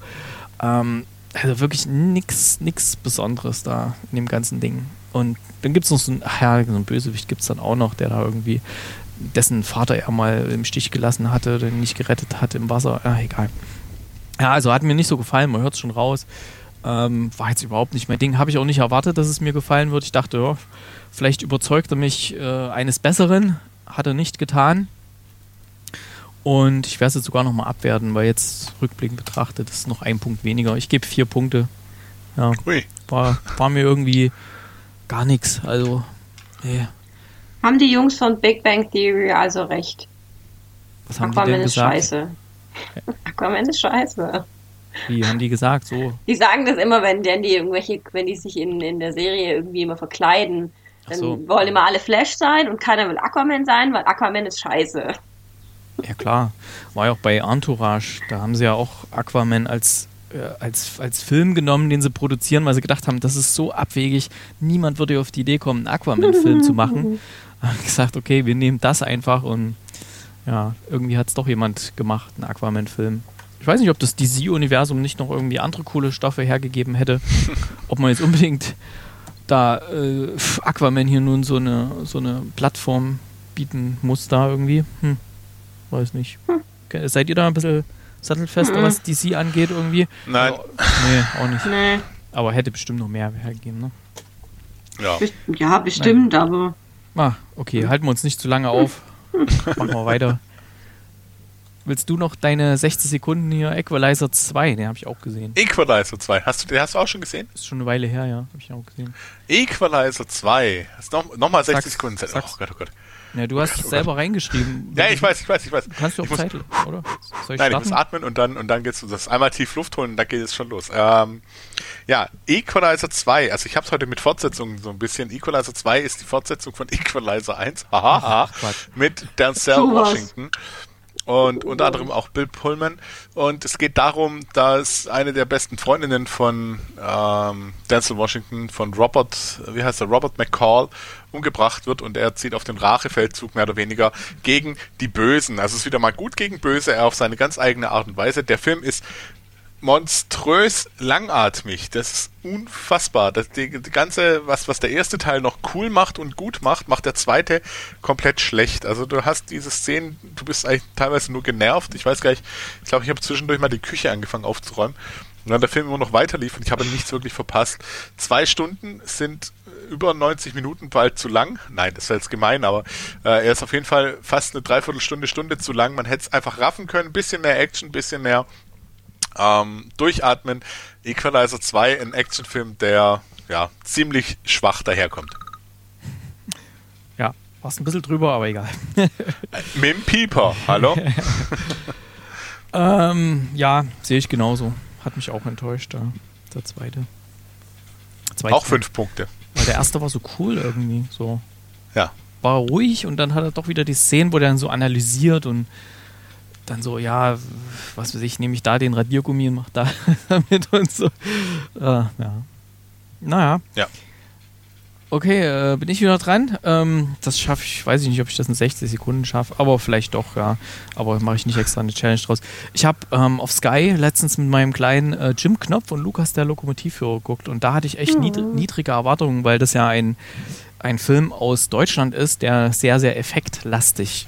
S1: Also wirklich nichts Besonderes da in dem ganzen Ding. Und dann gibt es noch so einen Bösewicht gibt es dann auch noch, der da irgendwie, dessen Vater er mal im Stich gelassen hatte, den nicht gerettet hat im Wasser. Egal. Ja, also hat mir nicht so gefallen, man hört es schon raus. War jetzt überhaupt nicht mein Ding. Habe ich auch nicht erwartet, dass es mir gefallen wird. Ich dachte, ja, vielleicht überzeugt er mich eines Besseren. Hat er nicht getan. Und ich werde es jetzt sogar nochmal abwerten, weil jetzt rückblickend betrachtet ist noch ein Punkt weniger. Ich gebe 4 Punkte. Ja, war mir irgendwie gar nichts. Also, nee.
S4: Haben die Jungs von Big Bang Theory also recht?
S1: Was haben die denn gesagt?
S4: Scheiße. Aquaman ist scheiße.
S1: Wie haben die gesagt? So.
S4: Die sagen das immer, wenn die sich in der Serie irgendwie immer verkleiden. Dann wollen immer alle Flash sein und keiner will Aquaman sein, weil Aquaman ist scheiße.
S1: Ja klar, war ja auch bei Entourage, da haben sie ja auch Aquaman als Film genommen, den sie produzieren, weil sie gedacht haben, das ist so abwegig, niemand würde auf die Idee kommen, einen Aquaman-Film zu machen. Haben gesagt, okay, wir nehmen das einfach und ja, irgendwie hat es doch jemand gemacht, einen Aquaman-Film. Ich weiß nicht, ob das DC-Universum nicht noch irgendwie andere coole Stoffe hergegeben hätte, ob man jetzt unbedingt da Aquaman hier nun so eine Plattform bieten muss da irgendwie. Weiß nicht. Seid ihr da ein bisschen sattelfest, was DC angeht irgendwie?
S3: Nein.
S1: Nee, auch nicht.
S4: Nee.
S1: Aber hätte bestimmt noch mehr hergegeben, ne?
S3: Ja.
S4: Ja, bestimmt,
S1: Nein.
S4: aber...
S1: Okay, halten wir uns nicht zu lange auf. Machen wir weiter. Willst du noch deine 60 Sekunden hier? Equalizer 2, den habe ich auch gesehen.
S3: Equalizer 2, den hast du auch schon gesehen?
S1: Ist schon eine Weile her, ja, habe ich auch gesehen.
S3: Equalizer 2, hast nochmal 60 Sekunden Zeit.
S1: Oh
S3: Gott, oh Gott.
S1: Ja, du hast es selber reingeschrieben.
S3: Ja, ich weiß.
S1: Kannst du auf Zeit, oder? Soll ich
S3: Nein,
S1: starten?
S3: ich muss atmen und dann geht's das einmal tief Luft holen und dann geht es schon los. Ja, Equalizer 2, also ich habe es heute mit Fortsetzungen so ein bisschen. Equalizer 2 ist die Fortsetzung von Equalizer 1, mit Denzel Washington. Und unter anderem auch Bill Pullman. Und es geht darum, dass eine der besten Freundinnen von Denzel Washington, von Robert McCall, umgebracht wird und er zieht auf den Rachefeldzug mehr oder weniger gegen die Bösen. Also es ist wieder mal gut gegen Böse, er auf seine ganz eigene Art und Weise. Der Film ist monströs langatmig. Das ist unfassbar. Die ganze, was der erste Teil noch cool macht und gut macht der zweite komplett schlecht. Also du hast diese Szenen, du bist eigentlich teilweise nur genervt. Ich weiß gar nicht, ich glaube, ich habe zwischendurch mal die Küche angefangen aufzuräumen. Und dann der Film immer noch weiter lief und ich habe nichts wirklich verpasst. 2 Stunden sind über 90 Minuten bald zu lang. Nein, das wäre jetzt gemein, aber er ist auf jeden Fall fast eine Dreiviertelstunde zu lang. Man hätte es einfach raffen können. Ein bisschen mehr Action, ein bisschen mehr durchatmen. Equalizer 2, ein Actionfilm, der ja ziemlich schwach daherkommt.
S1: Ja, warst ein bisschen drüber, aber egal.
S3: Mit dem Pieper, hallo?
S1: Ja, sehe ich genauso. Hat mich auch enttäuscht, der zweite.
S3: Auch 5 Punkte.
S1: Weil der erste war so cool irgendwie. So.
S3: Ja.
S1: War ruhig und dann hat er doch wieder die Szenen, wo der dann so analysiert und dann so, ja, was weiß ich, nehme ich da den Radiergummi und mache da damit und so. Ja. Naja.
S3: Ja.
S1: Okay, bin ich wieder dran. Das schaffe ich, weiß ich nicht, ob ich das in 60 Sekunden schaffe, aber vielleicht doch, ja. Aber mache ich nicht extra eine Challenge draus. Ich habe auf Sky letztens mit meinem kleinen Jim Knopf und Lukas der Lokomotivführer geguckt und da hatte ich echt niedrige Erwartungen, weil das ja ein Film aus Deutschland ist, der sehr, sehr effektlastig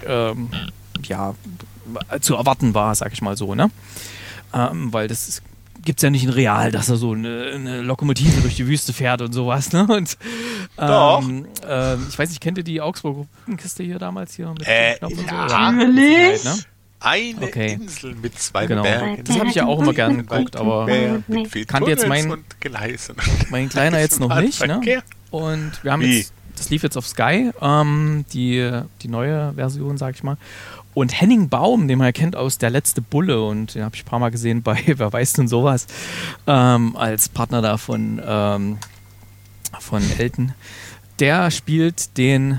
S1: zu erwarten war, sag ich mal so, ne? Weil das gibt es ja nicht in real, dass er so eine Lokomotive durch die Wüste fährt und sowas, ne? Und ich weiß nicht, kennt ihr die Augsburger Brückenkiste hier damals hier mit dem Knopf und so?
S4: Natürlich.
S1: Ne?
S3: Eine Insel mit 2
S1: Genau.
S3: Bergen.
S1: Das habe ich ja auch immer gerne geguckt, aber
S3: mit viel
S1: kannte jetzt
S3: Tunnels und Gleisen.
S1: mein Kleiner jetzt noch nicht, ne? Und wir haben jetzt Das lief jetzt auf Sky, die neue Version, sag ich mal. Und Henning Baum, den man ja kennt aus Der letzte Bulle, und den habe ich ein paar Mal gesehen bei Wer weiß denn sowas, als Partner da von Elton. Der spielt den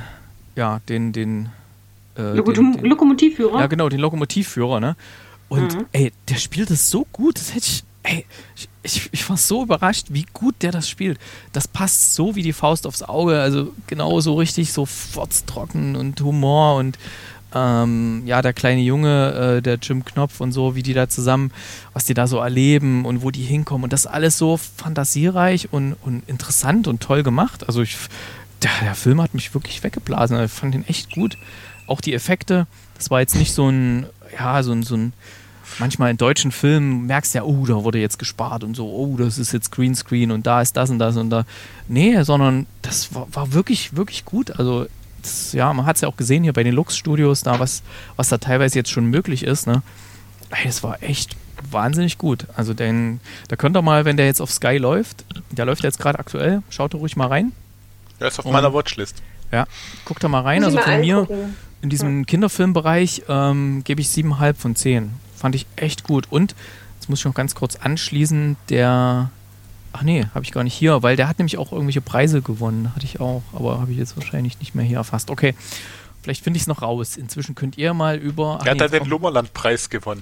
S4: Lokomotivführer?
S1: Ja, genau, den Lokomotivführer, ne? Und der spielt das so gut, das hätte ich war so überrascht, wie gut der das spielt. Das passt so wie die Faust aufs Auge, also genau so richtig, so furztrocken und Humor und der kleine Junge, der Jim Knopf und so, wie die da zusammen, was die da so erleben und wo die hinkommen, und das alles so fantasiereich und interessant und toll gemacht. Also der Film hat mich wirklich weggeblasen, ich fand den echt gut. Auch die Effekte, das war jetzt nicht so ein manchmal in deutschen Filmen merkst du ja, oh, da wurde jetzt gespart und so, oh, das ist jetzt Greenscreen und da ist das und das und da. Nee, sondern das war wirklich, wirklich gut. Also, man hat es ja auch gesehen hier bei den Lux-Studios, da was da teilweise jetzt schon möglich ist, ne? Ey, das war echt wahnsinnig gut. Also, da könnt ihr mal, wenn der jetzt auf Sky läuft, der läuft jetzt gerade aktuell, schaut da ruhig mal rein.
S3: Der ist auf meiner Watchlist.
S1: Ja, guckt da mal rein. Also von mir in diesem Kinderfilmbereich gebe ich 7,5 von 10. Fand ich echt gut. Und, jetzt muss ich noch ganz kurz anschließen, habe ich gar nicht hier, weil der hat nämlich auch irgendwelche Preise gewonnen. Hatte ich auch, aber habe ich jetzt wahrscheinlich nicht mehr hier erfasst. Okay, vielleicht finde ich es noch raus. Inzwischen könnt ihr mal über...
S3: Er hat ja den Lummerland-Preis gewonnen.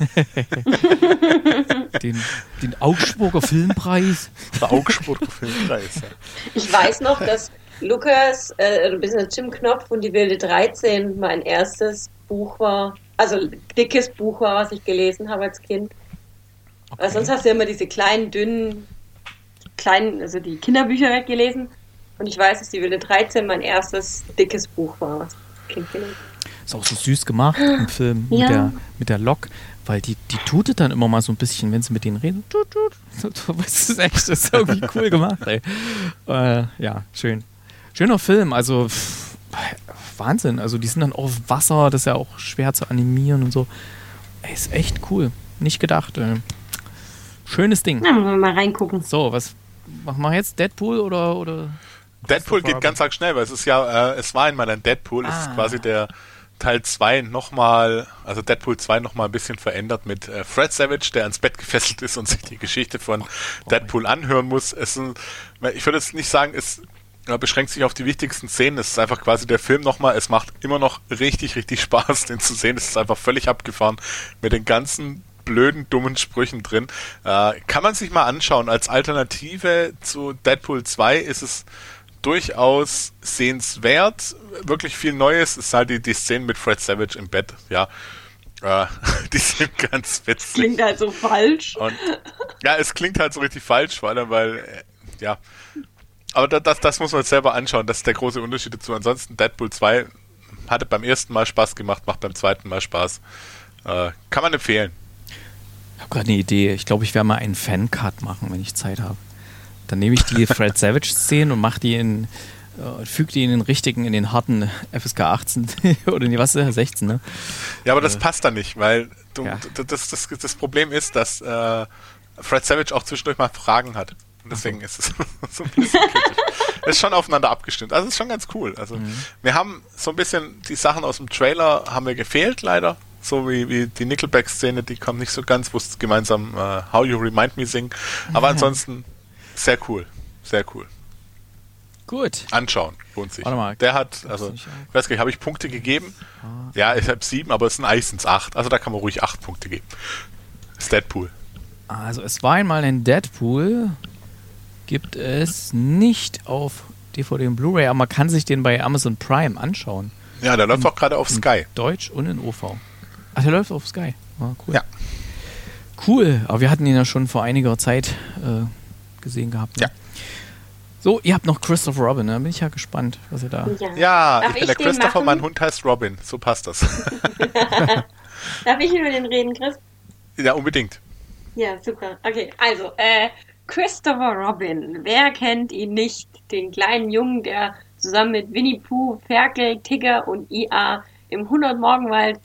S1: den Augsburger Filmpreis.
S3: Der Augsburger Filmpreis, ja.
S5: Ich weiß noch, dass Lukas, bzw. Jim Knopf und die Wilde 13 mein erstes Buch war, also dickes Buch war, was ich gelesen habe als Kind. Okay. Weil sonst hast du ja immer diese kleinen, dünnen, also die Kinderbücher gelesen. Und ich weiß, dass die Wilde 13 mein erstes dickes Buch war, was ich Kind gelesen habe.
S1: Ist auch so süß gemacht im Film mit der Lok, weil die tutet dann immer mal so ein bisschen, wenn sie mit denen reden. Das ist echt, das ist irgendwie cool gemacht, ey. Schön. Schöner Film, also Wahnsinn. Also die sind dann auf Wasser, das ist ja auch schwer zu animieren und so. Ey, ist echt cool. Nicht gedacht. Schönes Ding.
S4: Na, müssen wir mal reingucken.
S1: So, was machen wir jetzt? Deadpool oder?
S3: Deadpool geht ganz arg schnell, weil es ist es war einmal ein Deadpool. Es ist quasi der Teil 2 nochmal, also Deadpool 2 nochmal ein bisschen verändert mit Fred Savage, der ans Bett gefesselt ist und sich die Geschichte von Deadpool anhören muss. Ich würde jetzt nicht sagen, es beschränkt sich auf die wichtigsten Szenen. Es ist einfach quasi der Film nochmal. Es macht immer noch richtig, richtig Spaß, den zu sehen. Es ist einfach völlig abgefahren mit den ganzen blöden, dummen Sprüchen drin. Kann man sich mal anschauen. Als Alternative zu Deadpool 2 ist es durchaus sehenswert. Wirklich viel Neues. Es ist halt die Szenen mit Fred Savage im Bett. Ja, die sind ganz witzig.
S4: Klingt halt so falsch.
S3: Und, ja, es klingt halt so richtig falsch, vor allem, weil, aber das muss man jetzt selber anschauen. Das ist der große Unterschied dazu. Ansonsten Deadpool 2 hatte beim ersten Mal Spaß gemacht, macht beim zweiten Mal Spaß. Kann man empfehlen.
S1: Ich habe gerade eine Idee. Ich glaube, ich werde mal einen Fan-Cut machen, wenn ich Zeit habe. Dann nehme ich die Fred Savage-Szenen und mache die füge die in den harten FSK 18 oder nee, was ist das? 16, ne?
S3: Ja, aber das passt dann nicht, weil das Problem ist, dass Fred Savage auch zwischendurch mal Fragen hat. Und deswegen ist es so ein bisschen kritisch. Das ist schon aufeinander abgestimmt. Also es ist schon ganz cool. Also wir haben so ein bisschen die Sachen aus dem Trailer haben wir gefehlt, leider. So wie die Nickelback-Szene, die kommt nicht so ganz, wo es gemeinsam How You Remind Me singen. Aber ansonsten sehr cool. Sehr cool.
S1: Gut.
S3: Anschauen, lohnt sich.
S1: Warte mal.
S3: Der hat, also, ich weiß gar nicht, habe ich Punkte gegeben? Ja, ich habe 7, aber es sind meistens 8. Also da kann man ruhig 8 Punkte geben. Das ist Deadpool.
S1: Also es war einmal ein Deadpool, gibt es nicht auf DVD und Blu-ray, aber man kann sich den bei Amazon Prime anschauen.
S3: Ja, der läuft auch gerade auf Sky.
S1: Deutsch und in OV. Ach, der läuft auf Sky. Cool.
S3: Ja.
S1: Cool, aber wir hatten ihn ja schon vor einiger Zeit gesehen gehabt. Ne?
S3: Ja.
S1: So, ihr habt noch Christopher Robin, da bin ich ja gespannt, was ihr da...
S3: Ja, ich bin der Christopher, mein Hund heißt Robin, so passt das.
S5: Darf ich über den reden, Chris?
S3: Ja, unbedingt.
S5: Ja, super. Okay, also, Christopher Robin, wer kennt ihn nicht? Den kleinen Jungen, der zusammen mit Winnie Pooh, Ferkel, Tigger und IA im 100-Morgenwald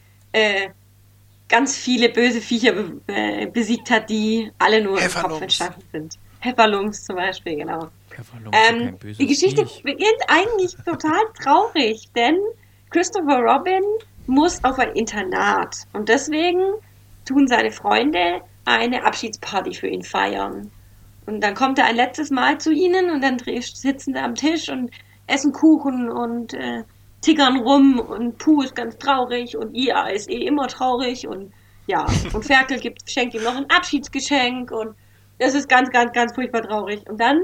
S5: ganz viele böse Viecher besiegt hat, die alle nur im Kopf entstanden sind.
S4: Pfefferlungs zum Beispiel, genau.
S1: Pfefferlungs ist kein böses
S4: Die Geschichte
S1: Viech.
S4: beginnt eigentlich total traurig, denn Christopher Robin muss auf ein Internat und deswegen tun seine Freunde eine Abschiedsparty für ihn feiern. Und dann kommt er ein letztes Mal zu ihnen und dann sitzen sie am Tisch und essen Kuchen und tickern rum und Pooh ist ganz traurig und Ia ist immer traurig und ja, und Ferkel schenkt ihm noch ein Abschiedsgeschenk und das ist ganz, ganz, ganz furchtbar traurig. Und dann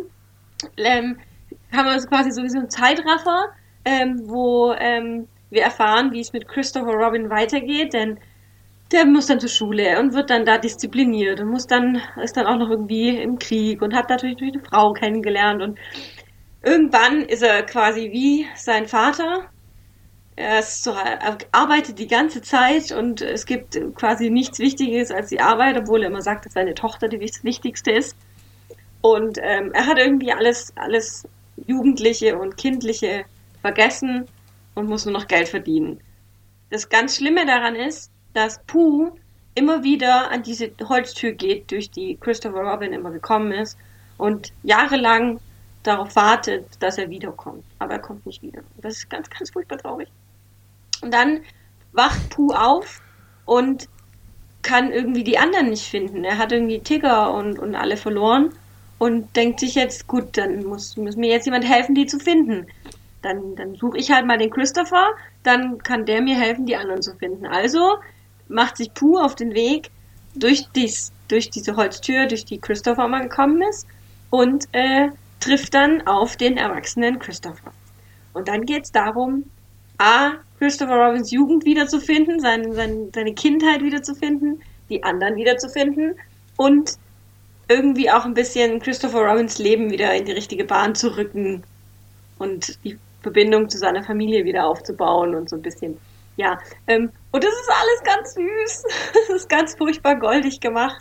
S4: haben wir quasi sowieso einen Zeitraffer, wo wir erfahren, wie es mit Christopher Robin weitergeht, denn der muss dann zur Schule und wird dann da diszipliniert und ist dann auch noch irgendwie im Krieg und hat natürlich eine Frau kennengelernt und irgendwann ist er quasi wie sein Vater. Er arbeitet die ganze Zeit und es gibt quasi nichts Wichtiges als die Arbeit, obwohl er immer sagt, dass seine Tochter die Wichtigste ist. Und er hat irgendwie alles Jugendliche und Kindliche vergessen und muss nur noch Geld verdienen. Das ganz Schlimme daran ist, dass Pooh immer wieder an diese Holztür geht, durch die Christopher Robin immer gekommen ist und jahrelang darauf wartet, dass er wiederkommt. Aber er kommt nicht wieder. Das ist ganz, ganz furchtbar traurig. Und dann wacht Pooh auf und kann irgendwie die anderen nicht finden. Er hat irgendwie Tigger und alle verloren und denkt sich jetzt, gut, dann muss mir jetzt jemand helfen, die zu finden. Dann suche ich halt mal den Christopher, dann kann der mir helfen, die anderen zu finden. Also macht sich Pooh auf den Weg durch diese Holztür, durch die Christopher mal gekommen ist und trifft dann auf den erwachsenen Christopher. Und dann geht es darum, Christopher Robins Jugend wiederzufinden, seine Kindheit wiederzufinden, die anderen wiederzufinden und irgendwie auch ein bisschen Christopher Robins Leben wieder in die richtige Bahn zu rücken und die Verbindung zu seiner Familie wieder aufzubauen und so ein bisschen, ja. Und das ist alles ganz süß. Das ist ganz furchtbar goldig gemacht.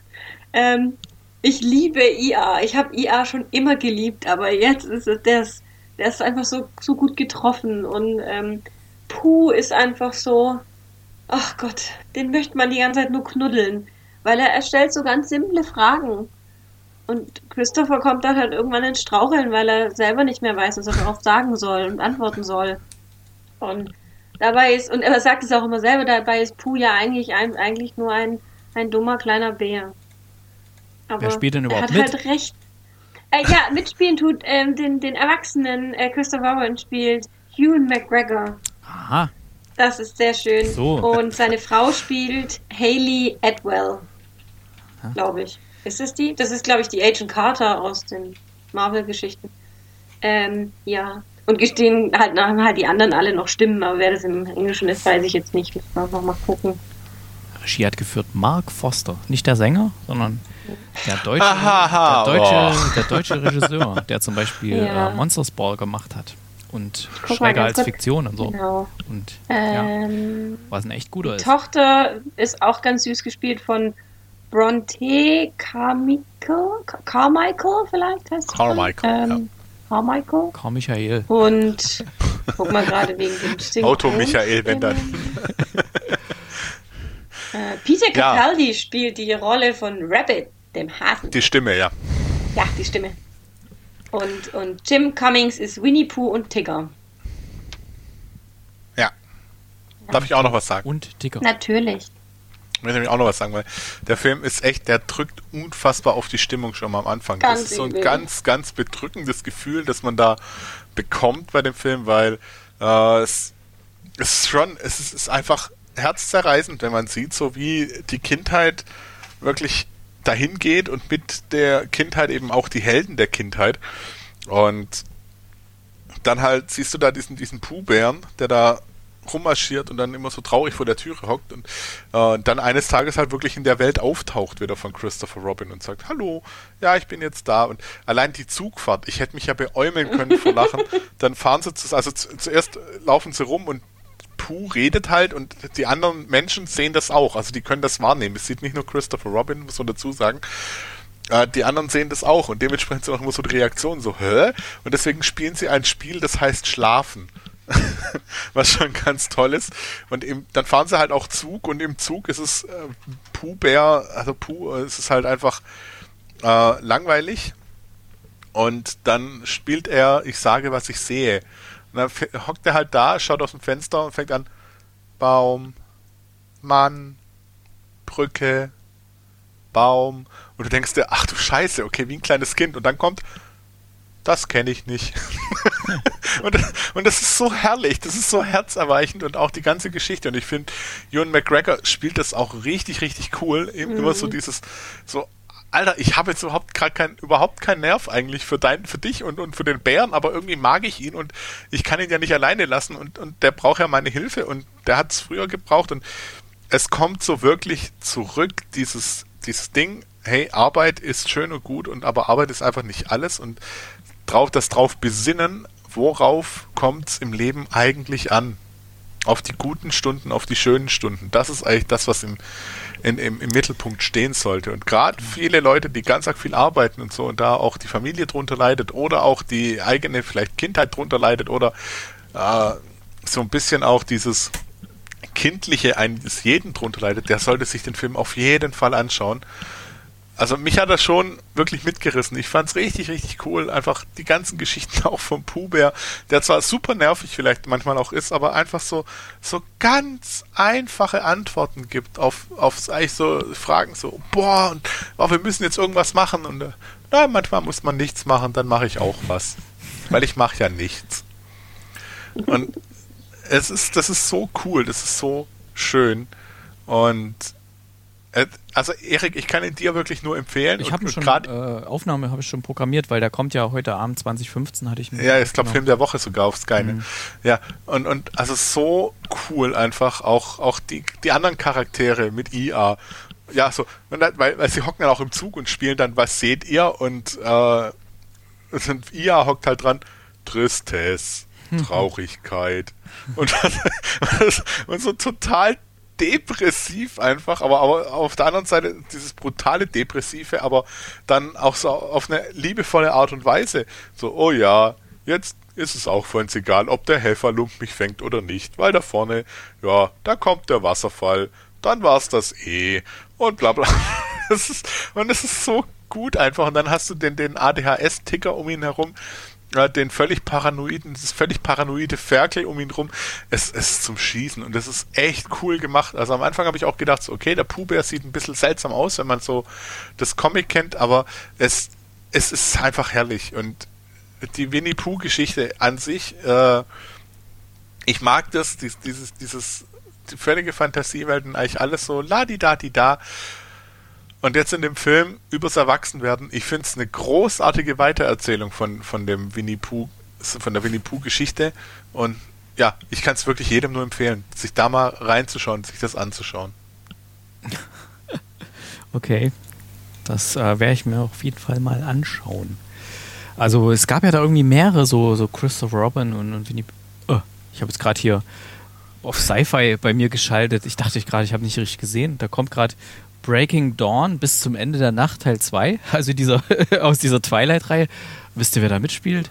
S4: Ich liebe Ia. Ich habe Ia schon immer geliebt, aber jetzt ist der ist einfach so gut getroffen und Pooh ist einfach so, ach Gott, den möchte man die ganze Zeit nur knuddeln, weil er stellt so ganz simple Fragen. Und Christopher kommt dann halt irgendwann ins Straucheln, weil er selber nicht mehr weiß, was er darauf sagen soll und antworten soll. Und er sagt es auch immer selber, dabei ist Pooh ja eigentlich nur ein dummer kleiner Bär. Aber
S1: wer spielt denn überhaupt
S4: er hat
S1: mit?
S4: halt recht. Ja, mitspielen tut den Erwachsenen Christopher Robin spielt Ewan McGregor.
S1: Aha.
S4: Das ist sehr schön.
S1: So.
S4: Und seine Frau spielt Hayley Atwell, glaube ich. Ist es die? Das ist, glaube ich, die Agent Carter aus den Marvel-Geschichten. Ja. Und haben halt die anderen alle noch Stimmen, aber wer das im Englischen ist, weiß ich jetzt nicht. Müssen wir noch mal gucken.
S1: Regie hat geführt Mark Foster. Nicht der Sänger, sondern der deutsche Regisseur, der zum Beispiel Monsters Ball gemacht hat. Und Schräger als Fiktion und so.
S4: Genau.
S1: Und ja, was ein echt guter ist.
S4: Die Tochter ist auch ganz süß gespielt von Bronte Carmichael vielleicht heißt sie.
S3: Carmichael.
S4: Carmichael.
S1: Carmichael.
S4: Und guck mal gerade wegen dem Sting.
S3: Auto Michael, wenn dann.
S4: Peter Capaldi spielt die Rolle von Rabbit, dem Hasen.
S3: Die Stimme, ja.
S4: Ja, die Stimme. Und Jim Cummings ist Winnie Pooh und Tigger.
S3: Ja. Darf ich auch noch was sagen?
S1: Und Ticker.
S4: Natürlich.
S3: Ich will nämlich auch noch was sagen, weil der Film ist echt, der drückt unfassbar auf die Stimmung schon mal am Anfang. Das ist so ein ganz, ganz bedrückendes Gefühl, das man da bekommt bei dem Film, weil es ist einfach herzzerreißend, wenn man sieht, so wie die Kindheit wirklich dahin geht und mit der Kindheit eben auch die Helden der Kindheit. Und dann halt siehst du da diesen Pooh-Bären, der da rummarschiert und dann immer so traurig vor der Türe hockt und dann eines Tages halt wirklich in der Welt auftaucht wieder von Christopher Robin und sagt, hallo, ja, ich bin jetzt da. Und allein die Zugfahrt, ich hätte mich ja beäumeln können vor Lachen, dann fahren sie, zuerst laufen sie rum und Pooh redet halt und die anderen Menschen sehen das auch, also die können das wahrnehmen. Es sieht nicht nur Christopher Robin, muss man dazu sagen. Die anderen sehen das auch und dementsprechend sind auch immer so die Reaktionen so, hä? Und deswegen spielen sie ein Spiel, das heißt Schlafen. Was schon ganz toll ist. Und dann fahren sie halt auch Zug und im Zug ist es es ist halt einfach langweilig. Und dann spielt er Ich sage, was ich sehe. Und dann hockt er halt da, schaut aus dem Fenster und fängt an, Baum, Mann, Brücke, Baum. Und du denkst dir, ach du Scheiße, okay, wie ein kleines Kind. Und dann kommt, das kenne ich nicht. und das ist so herrlich, das ist so herzerweichend und auch die ganze Geschichte. Und ich finde, Ewan McGregor spielt das auch richtig, richtig cool. Eben immer so dieses, so, Alter, ich habe jetzt überhaupt keinen Nerv eigentlich für dich und für den Bären, aber irgendwie mag ich ihn und ich kann ihn ja nicht alleine lassen und der braucht ja meine Hilfe und der hat es früher gebraucht und es kommt so wirklich zurück, dieses Ding, hey, Arbeit ist schön und gut aber Arbeit ist einfach nicht alles und drauf besinnen, worauf kommt es im Leben eigentlich an? Auf die guten Stunden, auf die schönen Stunden. Das ist eigentlich das, was im Mittelpunkt stehen sollte. Und gerade viele Leute, die ganz arg viel arbeiten und so und da auch die Familie drunter leidet oder auch die eigene vielleicht Kindheit drunter leidet oder so ein bisschen auch dieses Kindliche eines jeden drunter leidet, der sollte sich den Film auf jeden Fall anschauen. Also mich hat das schon wirklich mitgerissen. Ich fand es richtig, richtig cool. Einfach die ganzen Geschichten auch vom Pooh Bear, der zwar super nervig vielleicht manchmal auch ist, aber einfach so ganz einfache Antworten gibt auf eigentlich so Fragen so, boah, und wir müssen jetzt irgendwas machen und manchmal muss man nichts machen, dann mache ich auch was. Weil ich mache ja nichts. Und das ist so cool, das ist so schön und also Erik, ich kann ihn dir wirklich nur empfehlen.
S1: Ich habe schon Aufnahme habe ich schon programmiert, weil der kommt ja heute Abend 2015 hatte ich mir.
S3: Ja, ich glaube Film der Woche sogar auf Sky. Ne? Ja, und also so cool einfach auch die anderen Charaktere mit IA. Ja, so weil sie hocken dann auch im Zug und spielen dann Was seht ihr und IA hockt halt dran Tristesse, Traurigkeit und so total depressiv einfach, aber auf der anderen Seite dieses brutale Depressive, aber dann auch so auf eine liebevolle Art und Weise. So, oh ja, jetzt ist es auch für uns egal, ob der Helferlump mich fängt oder nicht, weil da vorne, ja, da kommt der Wasserfall, dann war's das und bla bla. Es ist so gut einfach und dann hast du den ADHS-Ticker um ihn herum, das völlig paranoide Ferkel um ihn rum. Es ist zum Schießen und das ist echt cool gemacht. Also am Anfang habe ich auch gedacht, so, okay, der Pooh Bear sieht ein bisschen seltsam aus, wenn man so das Comic kennt, aber es ist einfach herrlich und die Winnie-Pooh-Geschichte an sich, ich mag das, die völlige Fantasiewelten, eigentlich alles so la-di-da-di-da. Und jetzt in dem Film übers Erwachsenwerden, ich finde es eine großartige Weitererzählung von dem Winnie-Pooh, von der Winnie-Pooh-Geschichte. Und ja, ich kann es wirklich jedem nur empfehlen, sich da mal reinzuschauen, sich das anzuschauen.
S1: Okay, das werde ich mir auf jeden Fall mal anschauen. Also es gab ja da irgendwie mehrere so Christopher Robin und Winnie. Ich habe jetzt gerade hier auf Sci-Fi bei mir geschaltet. Ich dachte gerade, ich habe nicht richtig gesehen. Da kommt gerade Breaking Dawn bis zum Ende der Nacht Teil 2, also aus dieser Twilight-Reihe. Wisst ihr, wer da mitspielt?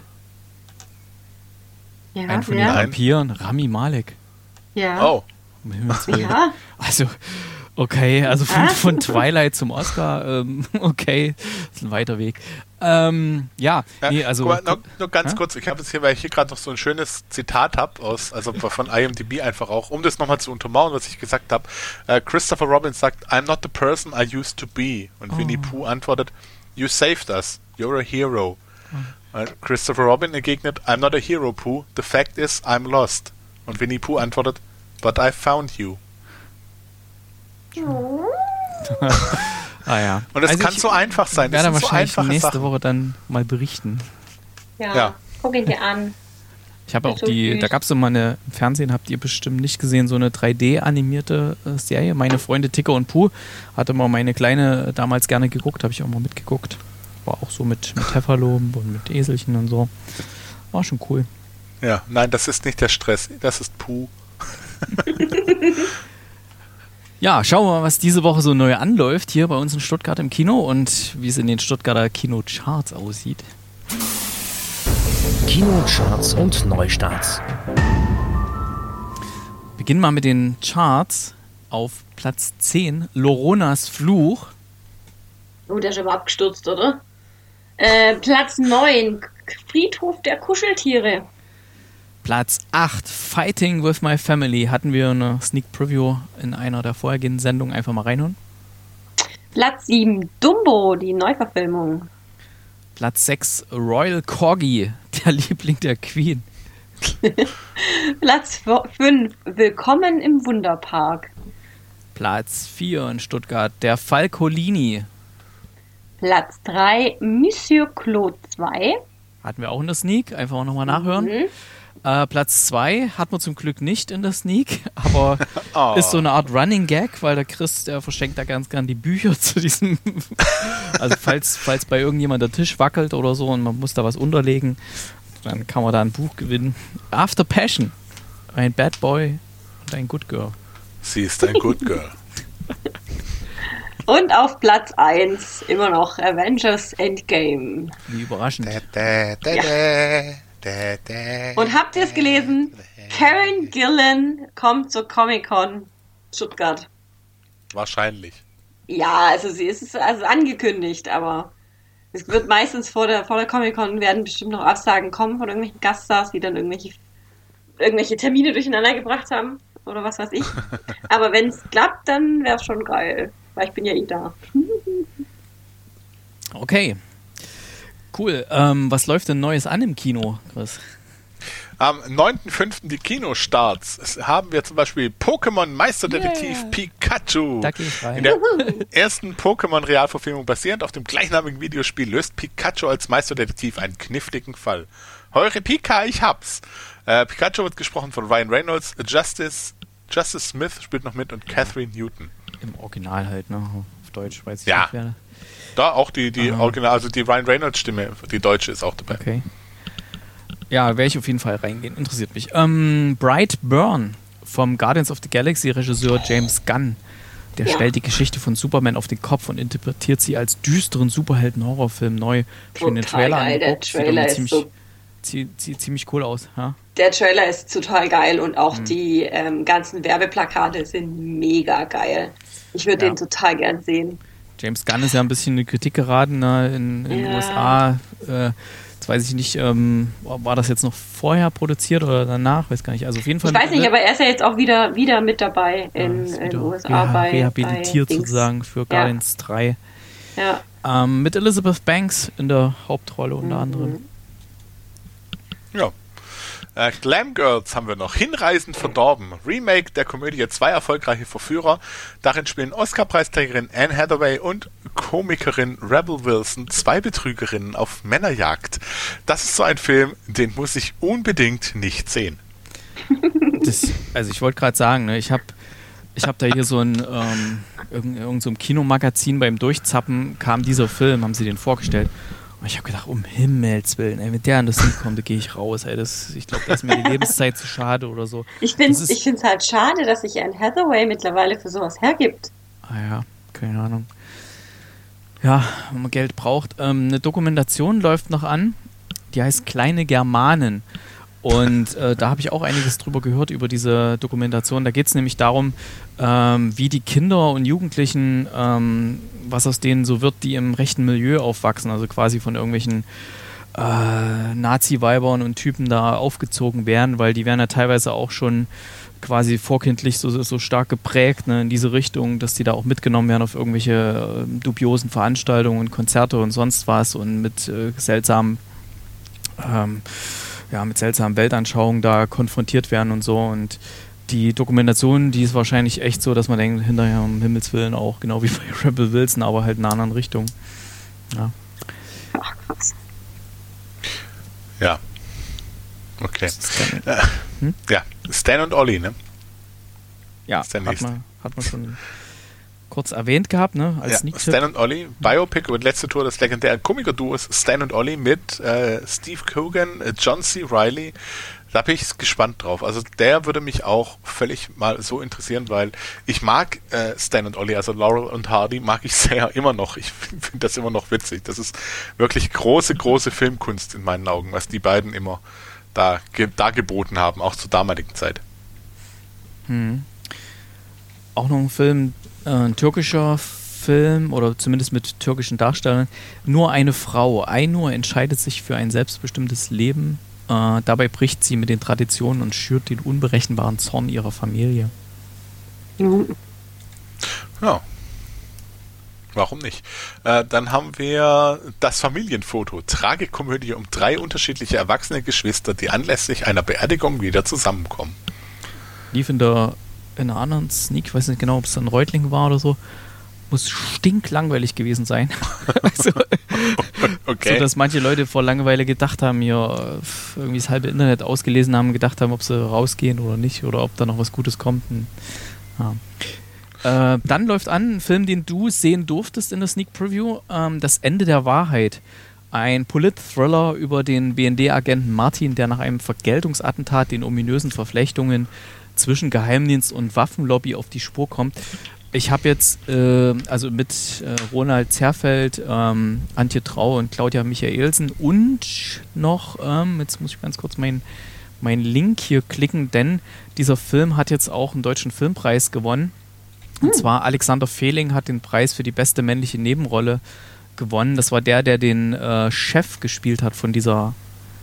S4: Ja,
S1: Ein von den Vampiren, Rami Malek.
S4: Ja.
S3: Oh.
S1: Um Himmels Willen.
S4: Ja.
S1: Also, okay, also von Twilight zum Oscar, okay, ist ein weiter Weg. Nee, also...
S3: Nur ganz kurz, ich habe jetzt hier, weil ich hier gerade noch so ein schönes Zitat habe, von IMDb einfach auch, um das nochmal zu untermauern, was ich gesagt habe. Christopher Robin sagt, I'm not the person I used to be. Und Winnie Pooh antwortet, you saved us, you're a hero. Christopher Robin entgegnet, I'm not a hero, Pooh, the fact is, I'm lost. Und Winnie Pooh antwortet, but I found you.
S1: Ja.
S3: Und es kann so einfach sein.
S1: Ich werde
S3: das sind
S1: wahrscheinlich
S3: so
S1: nächste Woche dann mal berichten.
S5: Ja.
S4: Guck ihn dir an.
S1: Ich habe auch da gab es so mal im Fernsehen, habt ihr bestimmt nicht gesehen, so eine 3D-animierte Serie. Meine Freunde Ticker und Pooh hatte mal meine Kleine damals gerne geguckt, habe ich auch mal mitgeguckt. War auch so mit Heffalump und mit Eselchen und so. War schon cool.
S3: Ja, nein, das ist nicht der Stress, das ist Pooh.
S1: Ja, schauen wir mal, was diese Woche so neu anläuft hier bei uns in Stuttgart im Kino und wie es in den Stuttgarter Kinocharts aussieht.
S2: Kinocharts und Neustarts.
S1: Beginnen wir mit den Charts. Auf Platz 10 Loronas Fluch.
S5: Oh, der ist aber abgestürzt, oder?
S4: Platz 9, Friedhof der Kuscheltiere.
S1: Platz 8, Fighting with My Family. Hatten wir eine Sneak Preview in einer der vorhergehenden Sendungen. Einfach mal reinhören.
S4: Platz 7, Dumbo, die Neuverfilmung.
S1: Platz 6, Royal Corgi, der Liebling der Queen.
S4: Platz 5, Willkommen im Wunderpark.
S1: Platz 4 in Stuttgart, der Falcolini.
S4: Platz 3, Monsieur Claude 2.
S1: Hatten wir auch in der Sneak, einfach auch nochmal nachhören. Platz 2 hat man zum Glück nicht in der Sneak, aber ist so eine Art Running Gag, weil der Chris, der verschenkt da ganz gern die Bücher zu diesem, also falls bei irgendjemand der Tisch wackelt oder so und man muss da was unterlegen, dann kann man da ein Buch gewinnen. After Passion, ein Bad Boy und ein Good Girl.
S3: Sie ist ein Good Girl.
S4: Und auf Platz 1 immer noch Avengers Endgame.
S1: Wie überraschend.
S4: Und habt ihr es gelesen? Karen Gillan kommt zur Comic-Con Stuttgart.
S3: Wahrscheinlich.
S4: Ja, also sie ist also angekündigt, aber es wird meistens vor der Comic-Con werden bestimmt noch Absagen kommen von irgendwelchen Gaststars, die dann irgendwelche Termine durcheinander gebracht haben oder was weiß ich. Aber wenn es klappt, dann wäre es schon geil, weil ich bin ja eh da.
S1: Okay. Cool. Was läuft denn Neues an im Kino, Chris?
S3: Am 9.5. die Kinostarts. Haben wir zum Beispiel Pokémon Meisterdetektiv Pikachu.
S1: Da gehe ich rein.
S3: In der ersten Pokémon-Realverfilmung basierend auf dem gleichnamigen Videospiel löst Pikachu als Meisterdetektiv einen kniffligen Fall. Heure Pika, ich hab's. Pikachu wird gesprochen von Ryan Reynolds, Justice Smith spielt noch mit und Catherine Newton.
S1: Im Original halt, ne? Auf Deutsch weiß ich
S3: Ja.
S1: nicht, wer.
S3: Da auch die Original, also die Ryan Reynolds Stimme, die deutsche ist auch dabei.
S1: Okay. Ja, werde ich auf jeden Fall reingehen. Interessiert mich. Brightburn vom Guardians of the Galaxy Regisseur James Gunn. Der stellt die Geschichte von Superman auf den Kopf und interpretiert sie als düsteren Superhelden-Horrorfilm neu. Ich habe den Trailer angeguckt.
S5: Der Trailer ist
S1: sieht ziemlich cool aus. Ja?
S5: Der Trailer ist total geil und auch die ganzen Werbeplakate sind mega geil. Ich würde den total gern sehen.
S1: James Gunn ist ja ein bisschen in die Kritik geraten in den USA. Jetzt weiß ich nicht, war das jetzt noch vorher produziert oder danach? Weiß gar nicht. Also auf jeden Fall.
S4: Ich weiß nicht, aber er ist ja jetzt auch wieder mit dabei in den USA bei
S1: rehabilitiert
S4: bei
S1: sozusagen für Guardians 3.
S4: Ja.
S1: Mit Elizabeth Banks in der Hauptrolle unter anderem.
S3: Ja. Glam Girls haben wir noch. Hinreißend verdorben. Remake der Komödie Zwei erfolgreiche Verführer. Darin spielen Oscar-Preisträgerin Anne Hathaway und Komikerin Rebel Wilson zwei Betrügerinnen auf Männerjagd. Das ist so ein Film, den muss ich unbedingt nicht sehen.
S1: Also ich wollte gerade sagen, ne, ich hab da hier so ein irgend so ein Kinomagazin beim Durchzappen kam dieser Film, haben sie den vorgestellt. Und ich habe gedacht, um Himmels Willen, ey, mit der an das Ding kommt, da gehe ich raus. Ey, ich glaube, da ist mir die Lebenszeit zu schade oder so.
S4: Ich finde es halt schade, dass sich Anne Hathaway mittlerweile für sowas hergibt.
S1: Ah ja, keine Ahnung. Ja, wenn man Geld braucht. Eine Dokumentation läuft noch an, die heißt Kleine Germanen. Und da habe ich auch einiges drüber gehört, über diese Dokumentation. Da geht es nämlich darum, wie die Kinder und Jugendlichen, was aus denen so wird, die im rechten Milieu aufwachsen, also quasi von irgendwelchen Nazi-Weibern und Typen da aufgezogen werden, weil die werden ja teilweise auch schon quasi vorkindlich so stark geprägt, ne, in diese Richtung, dass die da auch mitgenommen werden auf irgendwelche dubiosen Veranstaltungen und Konzerte und sonst was und mit seltsamen Weltanschauungen da konfrontiert werden und so. Und die Dokumentation, die ist wahrscheinlich echt so, dass man denkt, hinterher um Himmels Willen auch, genau wie bei Rebel Wilson, aber halt in einer anderen Richtung. Ja.
S4: Ach, krass.
S3: Ja. Okay. Ja, Stan und Ollie, ne?
S1: Ja, hat man schon kurz erwähnt gehabt, ne? Als Sneak-Tipp.
S3: Stan und Ollie, Biopic über die letzte Tour des legendären Komiker-Duos Stan und Ollie mit Steve Coogan, John C. Reilly. Da bin ich gespannt drauf. Also der würde mich auch völlig mal so interessieren, weil ich mag Stan und Ollie, also Laurel und Hardy, mag ich sehr immer noch. Ich finde das immer noch witzig. Das ist wirklich große, große Filmkunst in meinen Augen, was die beiden immer da geboten haben, auch zur damaligen Zeit.
S1: Auch noch ein Film, ein türkischer Film oder zumindest mit türkischen Darstellern. Nur eine Frau, Aynur, entscheidet sich für ein selbstbestimmtes Leben. Dabei bricht sie mit den Traditionen und schürt den unberechenbaren Zorn ihrer Familie.
S3: Ja. Warum nicht? Dann haben wir das Familienfoto. Tragikomödie um 3 unterschiedliche erwachsene Geschwister, die anlässlich einer Beerdigung wieder zusammenkommen.
S1: Lief in einer anderen Sneak, ich weiß nicht genau, ob es ein Reutling war oder so. Muss stinklangweilig gewesen sein. Also,
S3: okay.
S1: So, dass manche Leute vor Langeweile gedacht haben, hier irgendwie das halbe Internet ausgelesen haben, gedacht haben, ob sie rausgehen oder nicht oder ob da noch was Gutes kommt. Ja. Dann läuft an ein Film, den du sehen durftest in der Sneak Preview, Das Ende der Wahrheit. Ein Polit-Thriller über den BND-Agenten Martin, der nach einem Vergeltungsattentat den ominösen Verflechtungen zwischen Geheimdienst und Waffenlobby auf die Spur kommt. Ich habe jetzt also mit Ronald Zerfeld, Antje Trau und Claudia Michaelsen und noch, jetzt muss ich ganz kurz meinen Link hier klicken, denn dieser Film hat jetzt auch einen deutschen Filmpreis gewonnen. Und zwar Alexander Fehling hat den Preis für die beste männliche Nebenrolle gewonnen. Das war der den Chef gespielt hat von dieser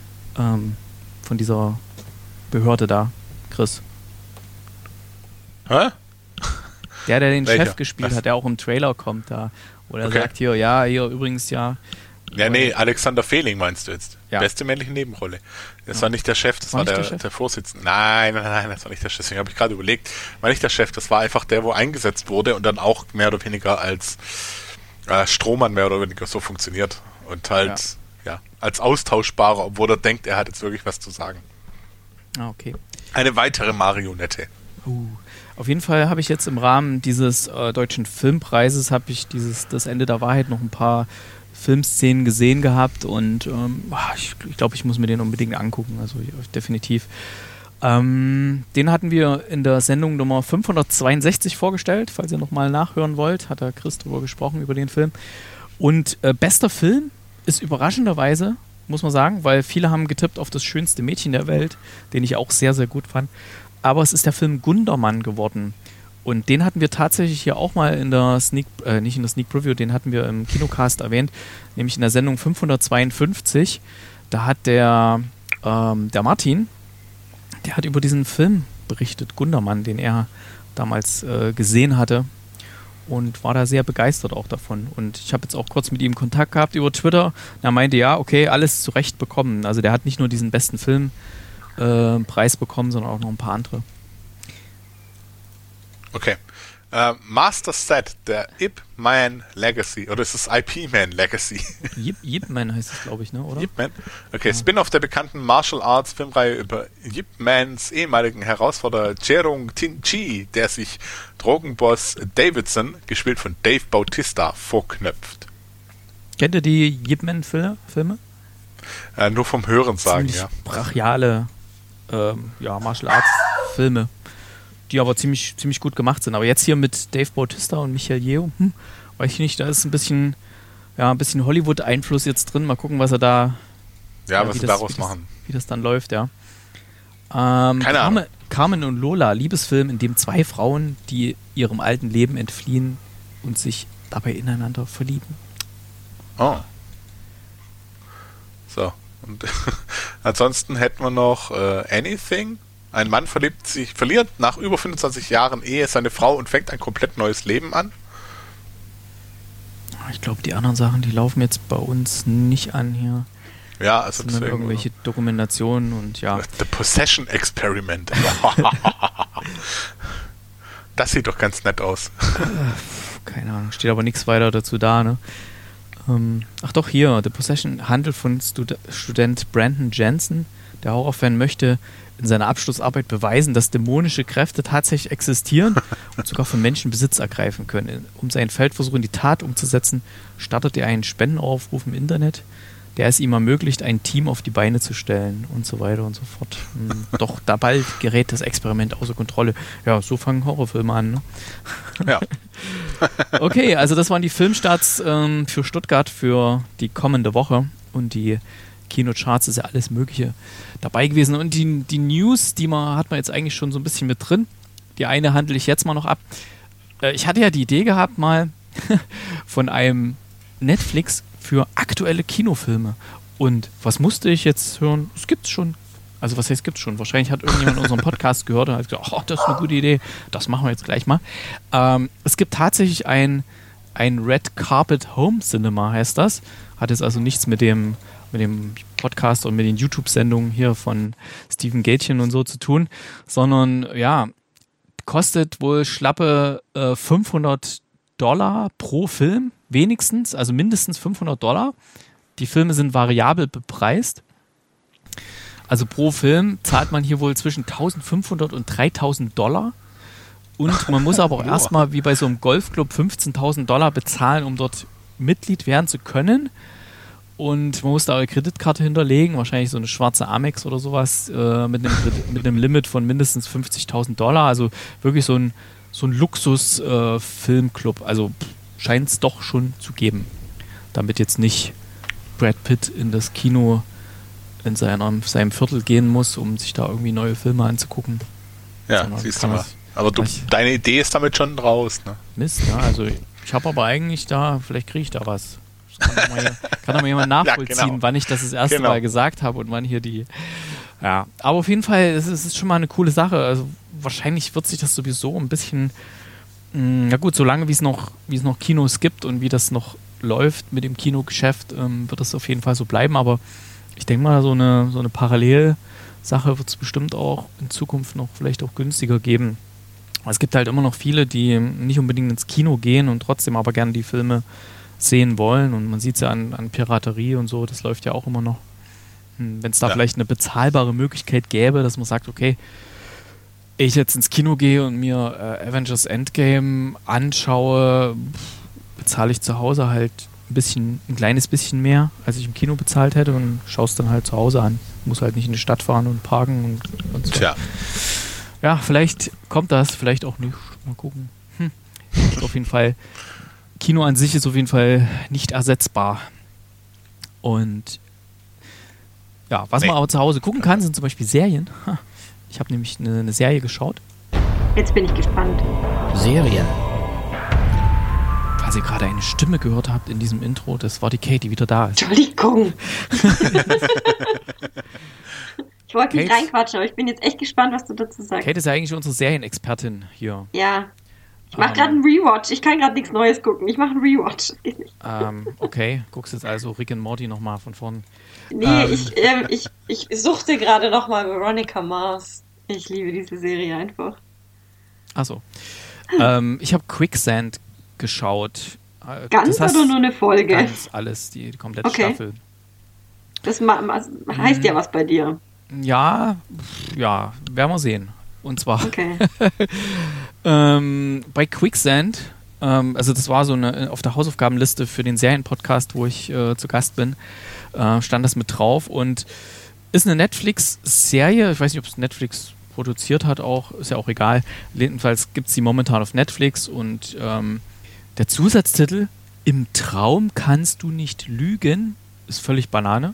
S1: Behörde da, Chris.
S3: Hä?
S1: Der den
S3: Welcher?
S1: Chef gespielt hat, der auch im Trailer kommt da. Wo er sagt, hier übrigens, ja.
S3: Ja, nee, Alexander Fehling meinst du jetzt.
S1: Ja.
S3: Beste männliche Nebenrolle. Das war nicht der Chef, das war der Vorsitzende. Nein, das war nicht der Chef. Deswegen habe ich gerade überlegt. War nicht der Chef, das war einfach der, wo eingesetzt wurde und dann auch mehr oder weniger als Strohmann mehr oder weniger so funktioniert. Und halt, als austauschbarer, obwohl er denkt, er hat jetzt wirklich was zu sagen.
S1: Ah, okay.
S3: Eine weitere Marionette.
S1: Auf jeden Fall habe ich jetzt im Rahmen dieses deutschen Filmpreises das Ende der Wahrheit noch ein paar Filmszenen gesehen gehabt und ich glaube, ich muss mir den unbedingt angucken, also definitiv. Den hatten wir in der Sendung Nummer 562 vorgestellt, falls ihr nochmal nachhören wollt, hat der Chris drüber gesprochen, über den Film. Und bester Film ist überraschenderweise, muss man sagen, weil viele haben getippt auf das schönste Mädchen der Welt, den ich auch sehr, sehr gut fand. Aber es ist der Film Gundermann geworden. Und den hatten wir tatsächlich hier auch mal in der nicht in der Sneak Preview, den hatten wir im Kinocast erwähnt, nämlich in der Sendung 552. Da hat der Martin, der hat über diesen Film berichtet, Gundermann, den er damals gesehen hatte und war da sehr begeistert auch davon. Und ich habe jetzt auch kurz mit ihm Kontakt gehabt über Twitter. Er meinte, ja, okay, alles zurecht bekommen. Also der hat nicht nur diesen besten Filmpreis bekommen, sondern auch noch ein paar andere.
S3: Okay. Master Set, der Ip Man Legacy, oder ist es IP Man Legacy?
S1: Ip Man heißt es, glaube ich, ne, oder?
S3: Ip Man? Okay, ja. Spin-off der bekannten Martial Arts Filmreihe über Ip Mans ehemaligen Herausforderer Jerung Tin-Chi, der sich Drogenboss Davidson, gespielt von Dave Bautista, vorknöpft.
S1: Kennt ihr die Ip Man Filme?
S3: Nur vom Hören sagen, ja.
S1: Brachiale Martial Arts Filme, die aber ziemlich gut gemacht sind. Aber jetzt hier mit Dave Bautista und Michael Yeoh, weiß ich nicht, da ist ein bisschen Hollywood-Einfluss jetzt drin. Mal gucken, was er da
S3: was sie daraus machen.
S1: Wie das dann läuft, ja. Keine Ahnung. Carmen und Lola, Liebesfilm, in dem 2 Frauen, die ihrem alten Leben entfliehen und sich dabei ineinander verlieben.
S3: Oh. So. Und ansonsten hätten wir noch Anything. Ein Mann verliert nach über 25 Jahren Ehe seine Frau und fängt ein komplett neues Leben an.
S1: Ich glaube, die anderen Sachen, die laufen jetzt bei uns nicht an hier.
S3: Ja, also
S1: das sind irgendwelche Dokumentationen und ja.
S3: The Possession Experiment. Das sieht doch ganz nett aus.
S1: Keine Ahnung, steht aber nichts weiter dazu da, ne? Ach doch, hier, The Possession handelt von Student Brandon Jensen. Der Horrorfan möchte in seiner Abschlussarbeit beweisen, dass dämonische Kräfte tatsächlich existieren und sogar von Menschen Besitz ergreifen können. Um seinen Feldversuch in die Tat umzusetzen, startet er einen Spendenaufruf im Internet, der es ihm ermöglicht, ein Team auf die Beine zu stellen und so weiter und so fort. Doch da bald gerät das Experiment außer Kontrolle. Ja, so fangen Horrorfilme an, ne?
S3: Ja.
S1: Okay, also das waren die Filmstarts für Stuttgart für die kommende Woche und die Kinocharts ist ja alles Mögliche dabei gewesen. Und die News, hat man jetzt eigentlich schon so ein bisschen mit drin. Die eine handle ich jetzt mal noch ab. Ich hatte ja die Idee gehabt, mal von einem Netflix für aktuelle Kinofilme. Und was musste ich jetzt hören? Es gibt's schon. Also was heißt gibt's schon? Wahrscheinlich hat irgendjemand unseren Podcast gehört und hat gesagt, oh, das ist eine gute Idee, das machen wir jetzt gleich mal. Es gibt tatsächlich ein Red Carpet Home Cinema, heißt das. Hat jetzt also nichts mit dem Podcast und mit den YouTube-Sendungen hier von Steven Gätchen und so zu tun, sondern ja, kostet wohl schlappe $500 pro Film, wenigstens, also mindestens $500. Die Filme sind variabel bepreist. Also pro Film zahlt man hier wohl zwischen $1.500 und $3.000. Und man muss aber auch erstmal wie bei so einem Golfclub $15.000 bezahlen, um dort Mitglied werden zu können. Und man muss da eure Kreditkarte hinterlegen, wahrscheinlich so eine schwarze Amex oder sowas, mit einem Limit von mindestens $50.000. Also wirklich so ein Luxus-Filmclub. Also scheint es doch schon zu geben. Damit jetzt nicht Brad Pitt in das Kino in seinem Viertel gehen muss, um sich da irgendwie neue Filme anzugucken.
S3: Ja, siehst du mal. Aber deine Idee ist damit schon raus, ne?
S1: Mist, ja. Also ich habe aber eigentlich vielleicht kriege ich da was. Kann doch mal jemand nachvollziehen,
S3: ja, genau.
S1: Wann ich das erste Mal gesagt habe und wann hier die... Ja, aber auf jeden Fall, es ist schon mal eine coole Sache. Also wahrscheinlich wird sich das sowieso ein bisschen... Na gut, solange wie es noch Kinos gibt und wie das noch läuft mit dem Kinogeschäft, wird das auf jeden Fall so bleiben. Aber ich denke mal, so eine Parallelsache wird es bestimmt auch in Zukunft noch vielleicht auch günstiger geben. Es gibt halt immer noch viele, die nicht unbedingt ins Kino gehen und trotzdem aber gerne die Filme sehen wollen. Und man sieht es ja an Piraterie und so, das läuft ja auch immer noch. Wenn es da vielleicht eine bezahlbare Möglichkeit gäbe, dass man sagt, okay, ich jetzt ins Kino gehe und mir Avengers Endgame anschaue, bezahle ich zu Hause halt ein kleines bisschen mehr, als ich im Kino bezahlt hätte und schaue es dann halt zu Hause an. Muss halt nicht in die Stadt fahren und parken und so.
S3: Tja.
S1: Ja, vielleicht kommt das, vielleicht auch nicht. Mal gucken. Auf jeden Fall, Kino an sich ist auf jeden Fall nicht ersetzbar. Und ja, was man aber zu Hause gucken kann, sind zum Beispiel Serien. Ich habe nämlich eine Serie geschaut.
S4: Jetzt bin ich gespannt.
S2: Serien.
S1: Falls ihr gerade eine Stimme gehört habt in diesem Intro, das war die Kate, die wieder da ist.
S4: Entschuldigung. Ich wollte nicht reinquatschen, aber ich bin jetzt echt gespannt, was du dazu sagst.
S1: Kate ist ja eigentlich unsere Serienexpertin hier.
S4: Ja. Ich mache gerade einen Rewatch. Ich kann gerade nichts Neues gucken. Ich mache einen Rewatch. Geht nicht.
S1: Okay, guckst jetzt also Rick and Morty nochmal von vorn.
S4: Nee, ich suchte gerade nochmal Veronica Mars. Ich liebe diese Serie einfach.
S1: Achso. Ich habe Quicksand geschaut.
S4: Ganz oder nur eine Folge?
S1: Ganz, alles, die komplette Staffel.
S4: Das heißt ja was bei dir.
S1: Ja, werden wir sehen. Und zwar bei Quicksand, also das war so auf der Hausaufgabenliste für den Serienpodcast, wo ich zu Gast bin, stand das mit drauf und ist eine Netflix-Serie, ich weiß nicht, ob es Netflix produziert hat auch, ist ja auch egal. Jedenfalls gibt es sie momentan auf Netflix und der Zusatztitel Im Traum kannst du nicht lügen ist völlig Banane.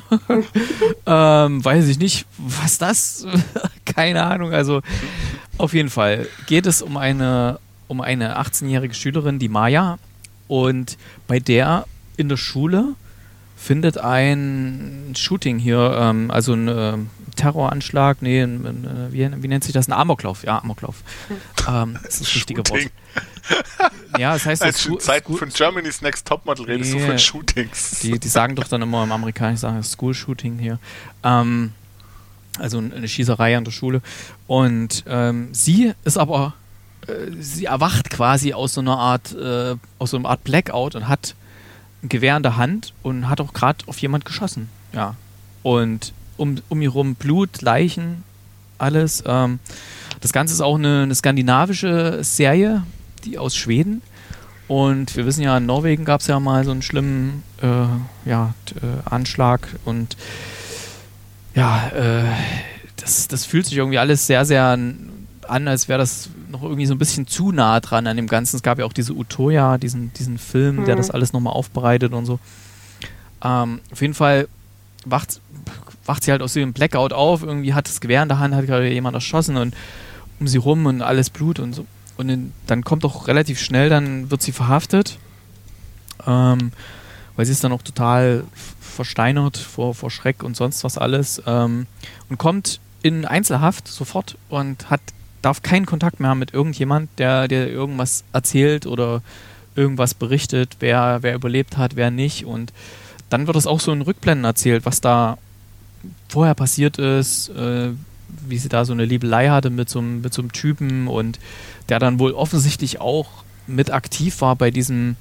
S1: Weiß ich nicht, was das? Keine Ahnung. Also auf jeden Fall geht es um eine 18-jährige Schülerin, die Maya, und bei der in der Schule findet ein Shooting hier, also ein Terroranschlag, wie nennt sich das? Ein Amoklauf, ja, Amoklauf. Das ist das richtige Wort. Ja, das heißt...
S3: Seit von Germany's Next Topmodel redest du von Shootings.
S1: Die sagen doch dann immer im Amerikanischen School-Shooting hier. Also eine Schießerei an der Schule. Und sie ist aber... sie erwacht quasi aus so einer Art Blackout und hat ein Gewehr in der Hand und hat auch gerade auf jemand geschossen. Ja. Und um ihr rum Blut, Leichen, alles. Das Ganze ist auch eine skandinavische Serie, die aus Schweden. Und wir wissen ja, in Norwegen gab es ja mal so einen schlimmen Anschlag. Und ja, das fühlt sich irgendwie alles sehr, sehr an, als wäre das noch irgendwie so ein bisschen zu nah dran an dem Ganzen. Es gab ja auch diese Utoya, diesen Film, der das alles nochmal aufbereitet und so. Auf jeden Fall wacht sie halt aus dem Blackout auf, irgendwie hat das Gewehr in der Hand, hat gerade jemand erschossen und um sie rum und alles Blut und so. und dann kommt auch relativ schnell, dann wird sie verhaftet, weil sie ist dann auch total versteinert vor Schreck und sonst was alles, und kommt in Einzelhaft sofort und darf keinen Kontakt mehr haben mit irgendjemand, der irgendwas erzählt oder irgendwas berichtet, wer überlebt hat, wer nicht. Und dann wird es auch so in Rückblenden erzählt, was da vorher passiert ist, wie sie da so eine Liebelei hatte mit so einem Typen und der dann wohl offensichtlich auch mit aktiv war bei diesem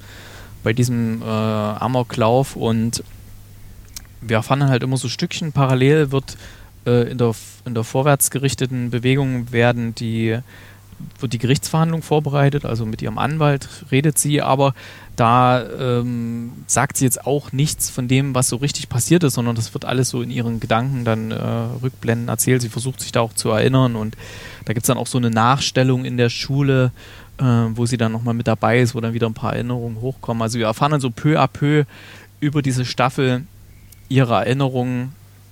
S1: Amoklauf. Und wir erfahren dann halt immer so Stückchen. Parallel wird in der vorwärts gerichteten Bewegung wird die Gerichtsverhandlung vorbereitet, also mit ihrem Anwalt redet sie, aber da sagt sie jetzt auch nichts von dem, was so richtig passiert ist, sondern das wird alles so in ihren Gedanken dann rückblenden erzählt. Sie versucht sich da auch zu erinnern und da gibt es dann auch so eine Nachstellung in der Schule, wo sie dann nochmal mit dabei ist, wo dann wieder ein paar Erinnerungen hochkommen. Also wir erfahren dann so peu à peu über diese Staffel ihre Erinnerungen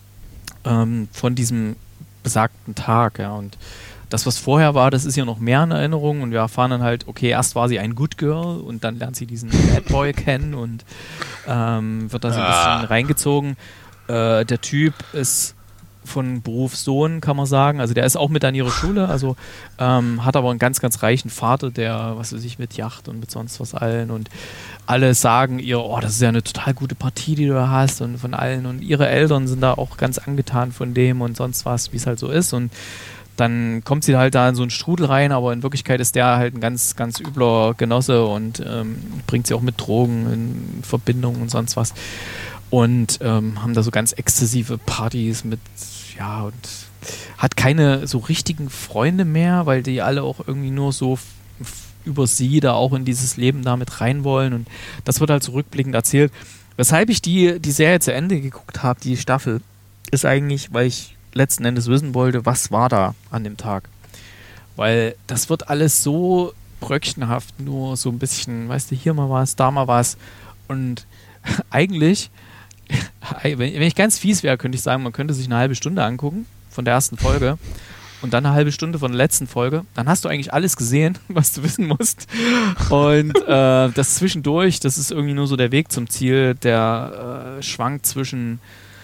S1: von diesem besagten Tag, ja, und das, was vorher war, das ist ja noch mehr in Erinnerung und wir erfahren dann halt, okay, erst war sie ein Good Girl und dann lernt sie diesen Bad Boy kennen und wird da so ein bisschen reingezogen. Der Typ ist von Beruf Sohn, kann man sagen, also der ist auch mit an ihrer Schule, also hat aber einen ganz, ganz reichen Vater, der, was weiß ich, mit Yacht und mit sonst was allen und alle sagen ihr, oh, das ist ja eine total gute Partie, die du da hast und von allen und ihre Eltern sind da auch ganz angetan von dem und sonst was, wie es halt so ist und dann kommt sie halt da in so einen Strudel rein, aber in Wirklichkeit ist der halt ein ganz, ganz übler Genosse und bringt sie auch mit Drogen in Verbindung und sonst was. Und haben da so ganz exzessive Partys mit, ja, und hat keine so richtigen Freunde mehr, weil die alle auch irgendwie nur so über sie da auch in dieses Leben da mit rein wollen. Und das wird halt so rückblickend erzählt. Weshalb ich die Serie zu Ende geguckt habe, die Staffel, ist eigentlich, weil ich letzten Endes wissen wollte, was war da an dem Tag. Weil das wird alles so bröckchenhaft, nur so ein bisschen, weißt du, hier mal was, da mal was. Und eigentlich, wenn ich ganz fies wäre, könnte ich sagen, man könnte sich eine halbe Stunde angucken von der ersten Folge und dann eine halbe Stunde von der letzten Folge. Dann hast du eigentlich alles gesehen, was du wissen musst. Und das zwischendurch, das ist irgendwie nur so der Weg zum Ziel, der schwankt zwischen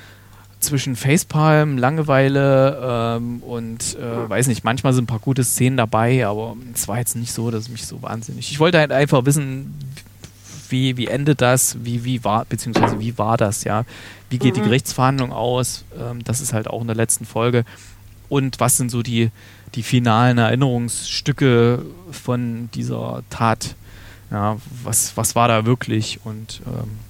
S1: Facepalm, Langeweile und weiß nicht, manchmal sind ein paar gute Szenen dabei, aber es war jetzt nicht so, dass mich so wahnsinnig... Ich wollte halt einfach wissen, wie endet das, wie war das, ja? Wie geht die Gerichtsverhandlung aus? Das ist halt auch in der letzten Folge. Und was sind so die finalen Erinnerungsstücke von dieser Tat? Ja, was war da wirklich? Und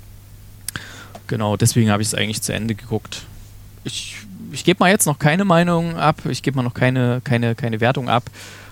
S1: genau, deswegen habe ich es eigentlich zu Ende geguckt. Ich gebe mal jetzt noch keine Meinung ab, ich gebe mal noch keine Wertung ab.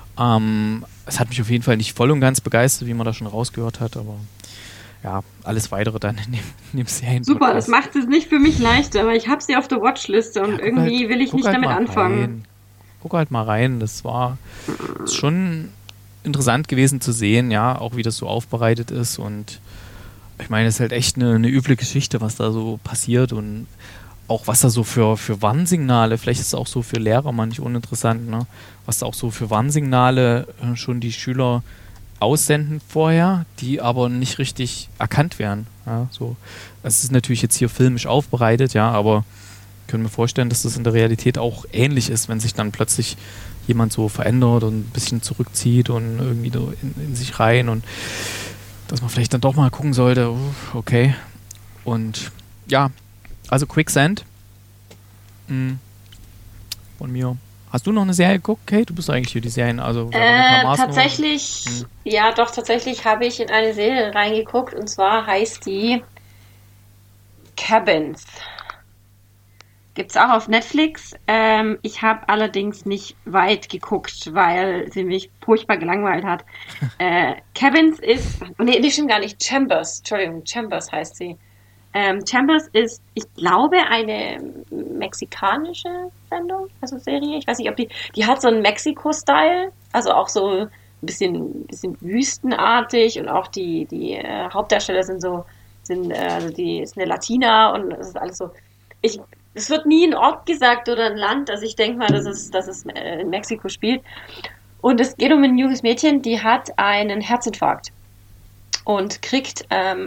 S1: Es hat mich auf jeden Fall nicht voll und ganz begeistert, wie man da schon rausgehört hat, aber ja, alles Weitere dann in dem Serien.
S4: Super, das macht es nicht für mich leichter, aber ich habe sie auf der Watchliste und irgendwie will ich nicht damit anfangen.
S1: Guck halt mal rein, das war schon interessant gewesen zu sehen, ja, auch wie das so aufbereitet ist und ich meine, es ist halt echt eine üble Geschichte, was da so passiert und auch was da so für Warnsignale, vielleicht ist es auch so für Lehrer manchmal uninteressant, ne? Was da auch so für Warnsignale schon die Schüler aussenden vorher, die aber nicht richtig erkannt werden. Ja, so. Es ist natürlich jetzt hier filmisch aufbereitet, ja, aber ich kann mir vorstellen, dass das in der Realität auch ähnlich ist, wenn sich dann plötzlich jemand so verändert und ein bisschen zurückzieht und irgendwie so in sich rein und dass man vielleicht dann doch mal gucken sollte, okay. Und ja, also Quicksand von mir. Hast du noch eine Serie geguckt, Kate? Du bist eigentlich hier die Serien, also
S4: tatsächlich, ja doch, tatsächlich habe ich in eine Serie reingeguckt und zwar heißt die Cabins. Gibt's auch auf Netflix. Ich habe allerdings nicht weit geguckt, weil sie mich furchtbar gelangweilt hat. Cabins ist, nee, die stimmt gar nicht, Chambers, Entschuldigung, Chambers heißt sie. Chambers ist, ich glaube, eine mexikanische Sendung, also Serie. Ich weiß nicht, ob die hat so einen Mexiko-Style, also auch so ein bisschen wüstenartig und auch die Hauptdarsteller die ist eine Latina und das ist alles so. Es wird nie ein Ort gesagt oder ein Land, also ich denke mal, dass es in Mexiko spielt. Und es geht um ein junges Mädchen, die hat einen Herzinfarkt und kriegt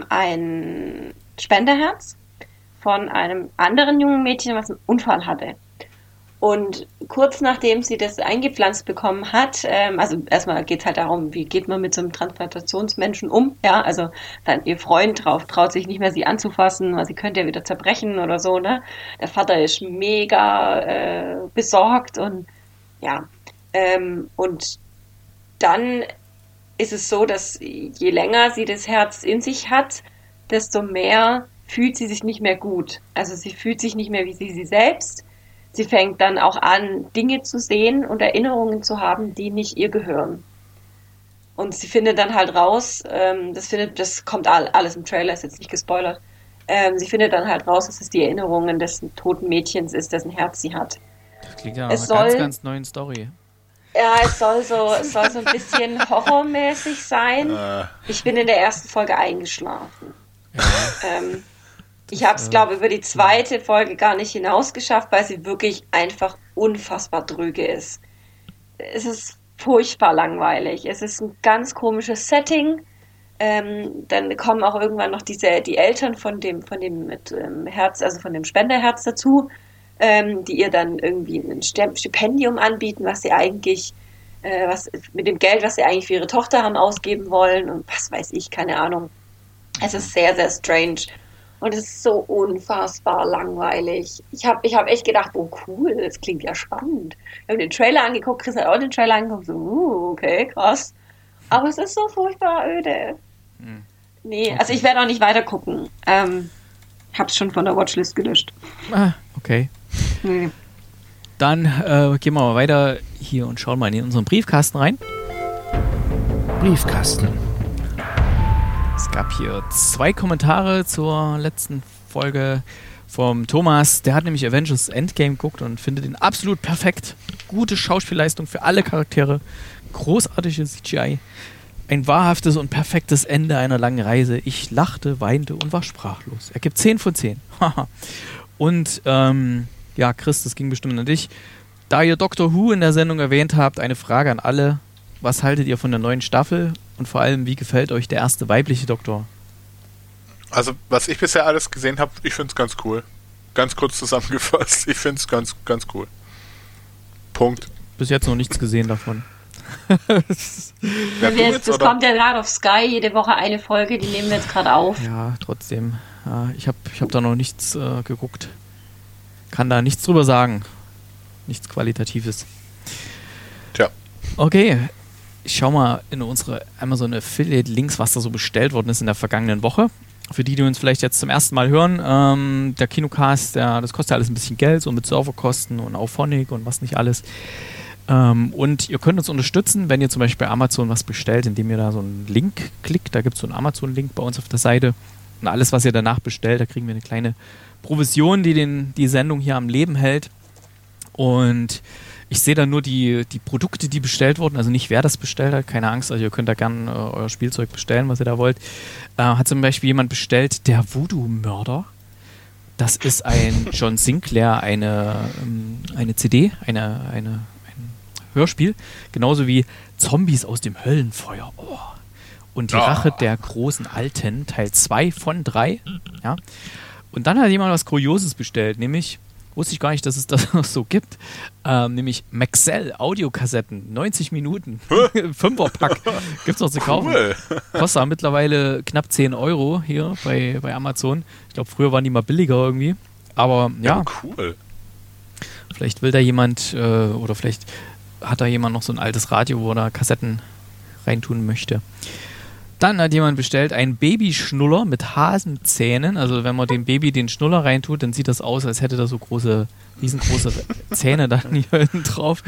S4: ein Spenderherz von einem anderen jungen Mädchen, was einen Unfall hatte. Und kurz nachdem sie das eingepflanzt bekommen hat, also erstmal geht es halt darum, wie geht man mit so einem Transplantationsmenschen um, ja, also dann ihr Freund traut sich nicht mehr, sie anzufassen, weil sie könnte ja wieder zerbrechen oder so, ne. Der Vater ist mega besorgt und ja, und dann ist es so, dass je länger sie das Herz in sich hat, desto mehr fühlt sie sich nicht mehr gut. Also sie fühlt sich nicht mehr wie sie selbst. Sie fängt dann auch an, Dinge zu sehen und Erinnerungen zu haben, die nicht ihr gehören. Und sie findet dann halt raus, das kommt alles im Trailer, ist jetzt nicht gespoilert, sie findet dann halt raus, dass es die Erinnerungen des toten Mädchens ist, dessen Herz sie hat.
S1: Das klingt ja nach einer ganz neuen Story.
S4: Ja, es soll so ein bisschen horrormäßig sein. Ich bin in der ersten Folge eingeschlafen. Ja. Ich habe es, glaube ich, über die zweite Folge gar nicht hinausgeschafft, weil sie wirklich einfach unfassbar dröge ist. Es ist furchtbar langweilig. Es ist ein ganz komisches Setting. Dann kommen auch irgendwann noch die Eltern von dem Herz, also von dem Spenderherz dazu, die ihr dann irgendwie ein Stipendium anbieten, was sie eigentlich, mit dem Geld, was sie eigentlich für ihre Tochter haben ausgeben wollen und was weiß ich, keine Ahnung. Es ist sehr, sehr strange. Und es ist so unfassbar langweilig. Ich hab echt gedacht, oh cool, das klingt ja spannend. Wir haben den Trailer angeguckt, Chris hat auch den Trailer angeguckt, so, okay, krass. Aber es ist so furchtbar öde. Nee, okay. Also ich werde auch nicht weiter gucken. Hab's schon von der Watchlist gelöscht.
S1: Okay. Nee. Dann gehen wir mal weiter hier und schauen mal in unseren Briefkasten rein.
S2: Briefkasten.
S1: Es gab hier 2 Kommentare zur letzten Folge vom Thomas. Der hat nämlich Avengers Endgame geguckt und findet ihn absolut perfekt. Gute Schauspielleistung für alle Charaktere. Großartige CGI. Ein wahrhaftes und perfektes Ende einer langen Reise. Ich lachte, weinte und war sprachlos. Er gibt 10 von 10. Und ja, Chris, das ging bestimmt an dich. Da ihr Doctor Who in der Sendung erwähnt habt, eine Frage an alle. Was haltet ihr von der neuen Staffel? Und vor allem, wie gefällt euch der erste weibliche Doktor?
S3: Also, was ich bisher alles gesehen habe, ich finde es ganz cool. Ganz kurz zusammengefasst, ich finde es ganz, ganz cool. Punkt.
S1: Bis jetzt noch nichts gesehen davon.
S4: Das kommt ja gerade auf Sky, jede Woche eine Folge, die nehmen wir jetzt gerade auf.
S1: Ja, trotzdem. Ich hab da noch nichts geguckt. Kann da nichts drüber sagen. Nichts Qualitatives.
S3: Tja.
S1: Okay. Ich schau mal in unsere Amazon Affiliate Links, was da so bestellt worden ist in der vergangenen Woche. Für die uns vielleicht jetzt zum ersten Mal hören, der Kinocast, das kostet ja alles ein bisschen Geld, so mit Serverkosten und Auphonic und was nicht alles. Und ihr könnt uns unterstützen, wenn ihr zum Beispiel bei Amazon was bestellt, indem ihr da so einen Link klickt. Da gibt es so einen Amazon-Link bei uns auf der Seite. Und alles, was ihr danach bestellt, da kriegen wir eine kleine Provision, die die Sendung hier am Leben hält. Und ich sehe da nur die Produkte, die bestellt wurden, also nicht wer das bestellt hat, keine Angst, also ihr könnt da gerne euer Spielzeug bestellen, was ihr da wollt. Hat zum Beispiel jemand bestellt, der Voodoo-Mörder. Das ist ein John Sinclair, eine CD, ein Hörspiel, genauso wie Zombies aus dem Höllenfeuer. Oh. Und die Rache der großen Alten, Teil 2 von 3. Ja. Und dann hat jemand was Kurioses bestellt, nämlich wusste ich gar nicht, dass es das noch so gibt. Nämlich Maxell Audiokassetten, 90 Minuten, 5er-Pack, gibt es noch zu kaufen. Cool. Kostet mittlerweile knapp 10 € hier bei Amazon. Ich glaube, früher waren die mal billiger irgendwie. Aber ja,
S3: cool.
S1: Vielleicht will da jemand, oder vielleicht hat da jemand noch so ein altes Radio, wo er da Kassetten reintun möchte. Dann hat jemand bestellt einen Babyschnuller mit Hasenzähnen. Also wenn man dem Baby den Schnuller reintut, dann sieht das aus, als hätte da so riesengroße Zähne dann hier hinten drauf.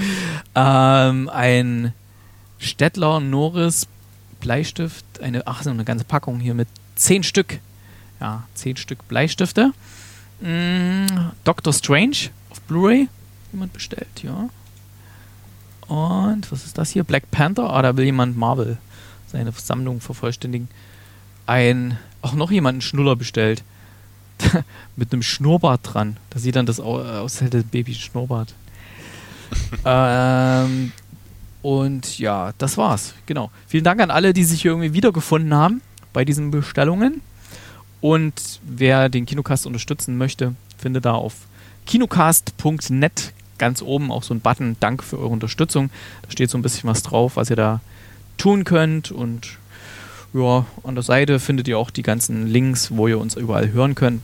S1: Ein Stettler Norris Bleistift, eine ganze Packung hier mit 10 Stück. Ja, 10 Stück Bleistifte. Doctor Strange auf Blu-ray. Jemand bestellt, ja. Und was ist das hier? Black Panther? Da will jemand Marvel seine Sammlung vervollständigen. Auch noch jemand einen Schnuller bestellt. Mit einem Schnurrbart dran. Da sieht dann das aus, als hätte das Baby einen Schnurrbart. Und ja, das war's. Genau. Vielen Dank an alle, die sich hier irgendwie wiedergefunden haben bei diesen Bestellungen. Und wer den Kinocast unterstützen möchte, findet da auf kinocast.net ganz oben auch so ein Button, Dank für eure Unterstützung. Da steht so ein bisschen was drauf, was ihr da tun könnt. Und ja, an der Seite findet ihr auch die ganzen Links, wo ihr uns überall hören könnt.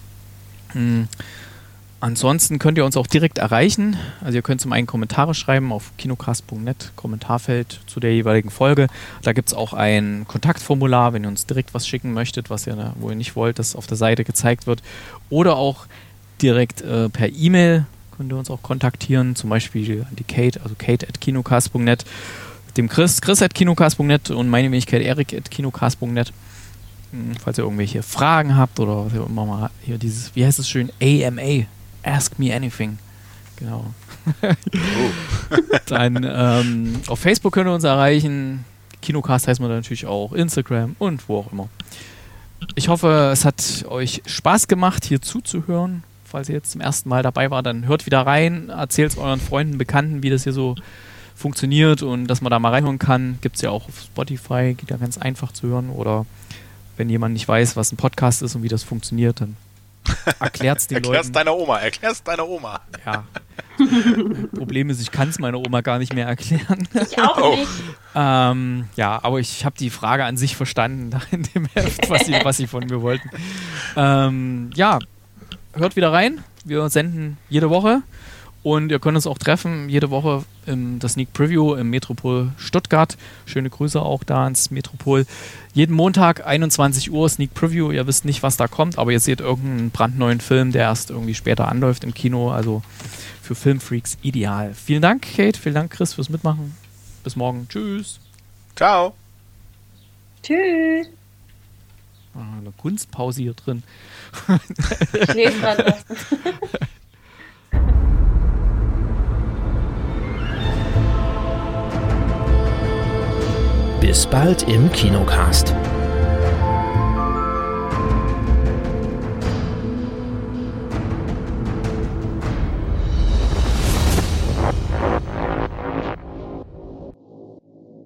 S1: Ansonsten könnt ihr uns auch direkt erreichen. Also ihr könnt zum einen Kommentare schreiben auf kinocast.net, Kommentarfeld zu der jeweiligen Folge. Da gibt es auch ein Kontaktformular, wenn ihr uns direkt was schicken möchtet, wo ihr nicht wollt, dass auf der Seite gezeigt wird. Oder auch direkt per E-Mail könnt ihr uns auch kontaktieren, zum Beispiel an die Kate, also kate@kinocast.net, dem Chris@kinocast.net und meine Wenigkeit Erik@kinocast.net. Falls ihr irgendwelche Fragen habt oder was ihr immer mal hier dieses, wie heißt es schön, AMA, Ask Me Anything. Genau. Dann auf Facebook könnt ihr uns erreichen. Kinocast heißt man da natürlich auch, Instagram und wo auch immer. Ich hoffe, es hat euch Spaß gemacht, hier zuzuhören. Falls ihr jetzt zum ersten Mal dabei war, dann hört wieder rein, erzählt es euren Freunden, Bekannten, wie das hier so funktioniert und dass man da mal reinhören kann. Gibt es ja auch auf Spotify, geht ja ganz einfach zu hören. Oder wenn jemand nicht weiß, was ein Podcast ist und wie das funktioniert, dann erklärt es den Leuten.
S3: Erklär's deiner Oma.
S1: Ja. Problem ist, ich kann es meiner Oma gar nicht mehr erklären.
S5: Ich auch nicht.
S1: Ja, aber ich habe die Frage an sich verstanden in dem Heft, was sie von mir wollten. Ja, hört wieder rein. Wir senden jede Woche und ihr könnt uns auch treffen jede Woche im das Sneak Preview im Metropol Stuttgart. Schöne Grüße auch da ins Metropol. Jeden Montag 21 Uhr Sneak Preview. Ihr wisst nicht, was da kommt, aber ihr seht irgendeinen brandneuen Film, der erst irgendwie später anläuft im Kino. Also für Filmfreaks ideal. Vielen Dank, Kate. Vielen Dank, Chris, fürs Mitmachen. Bis morgen. Tschüss.
S3: Ciao.
S5: Tschüss.
S1: Eine Kunstpause hier drin.
S5: Ich lese gerade was.
S2: Bis bald im Kinocast.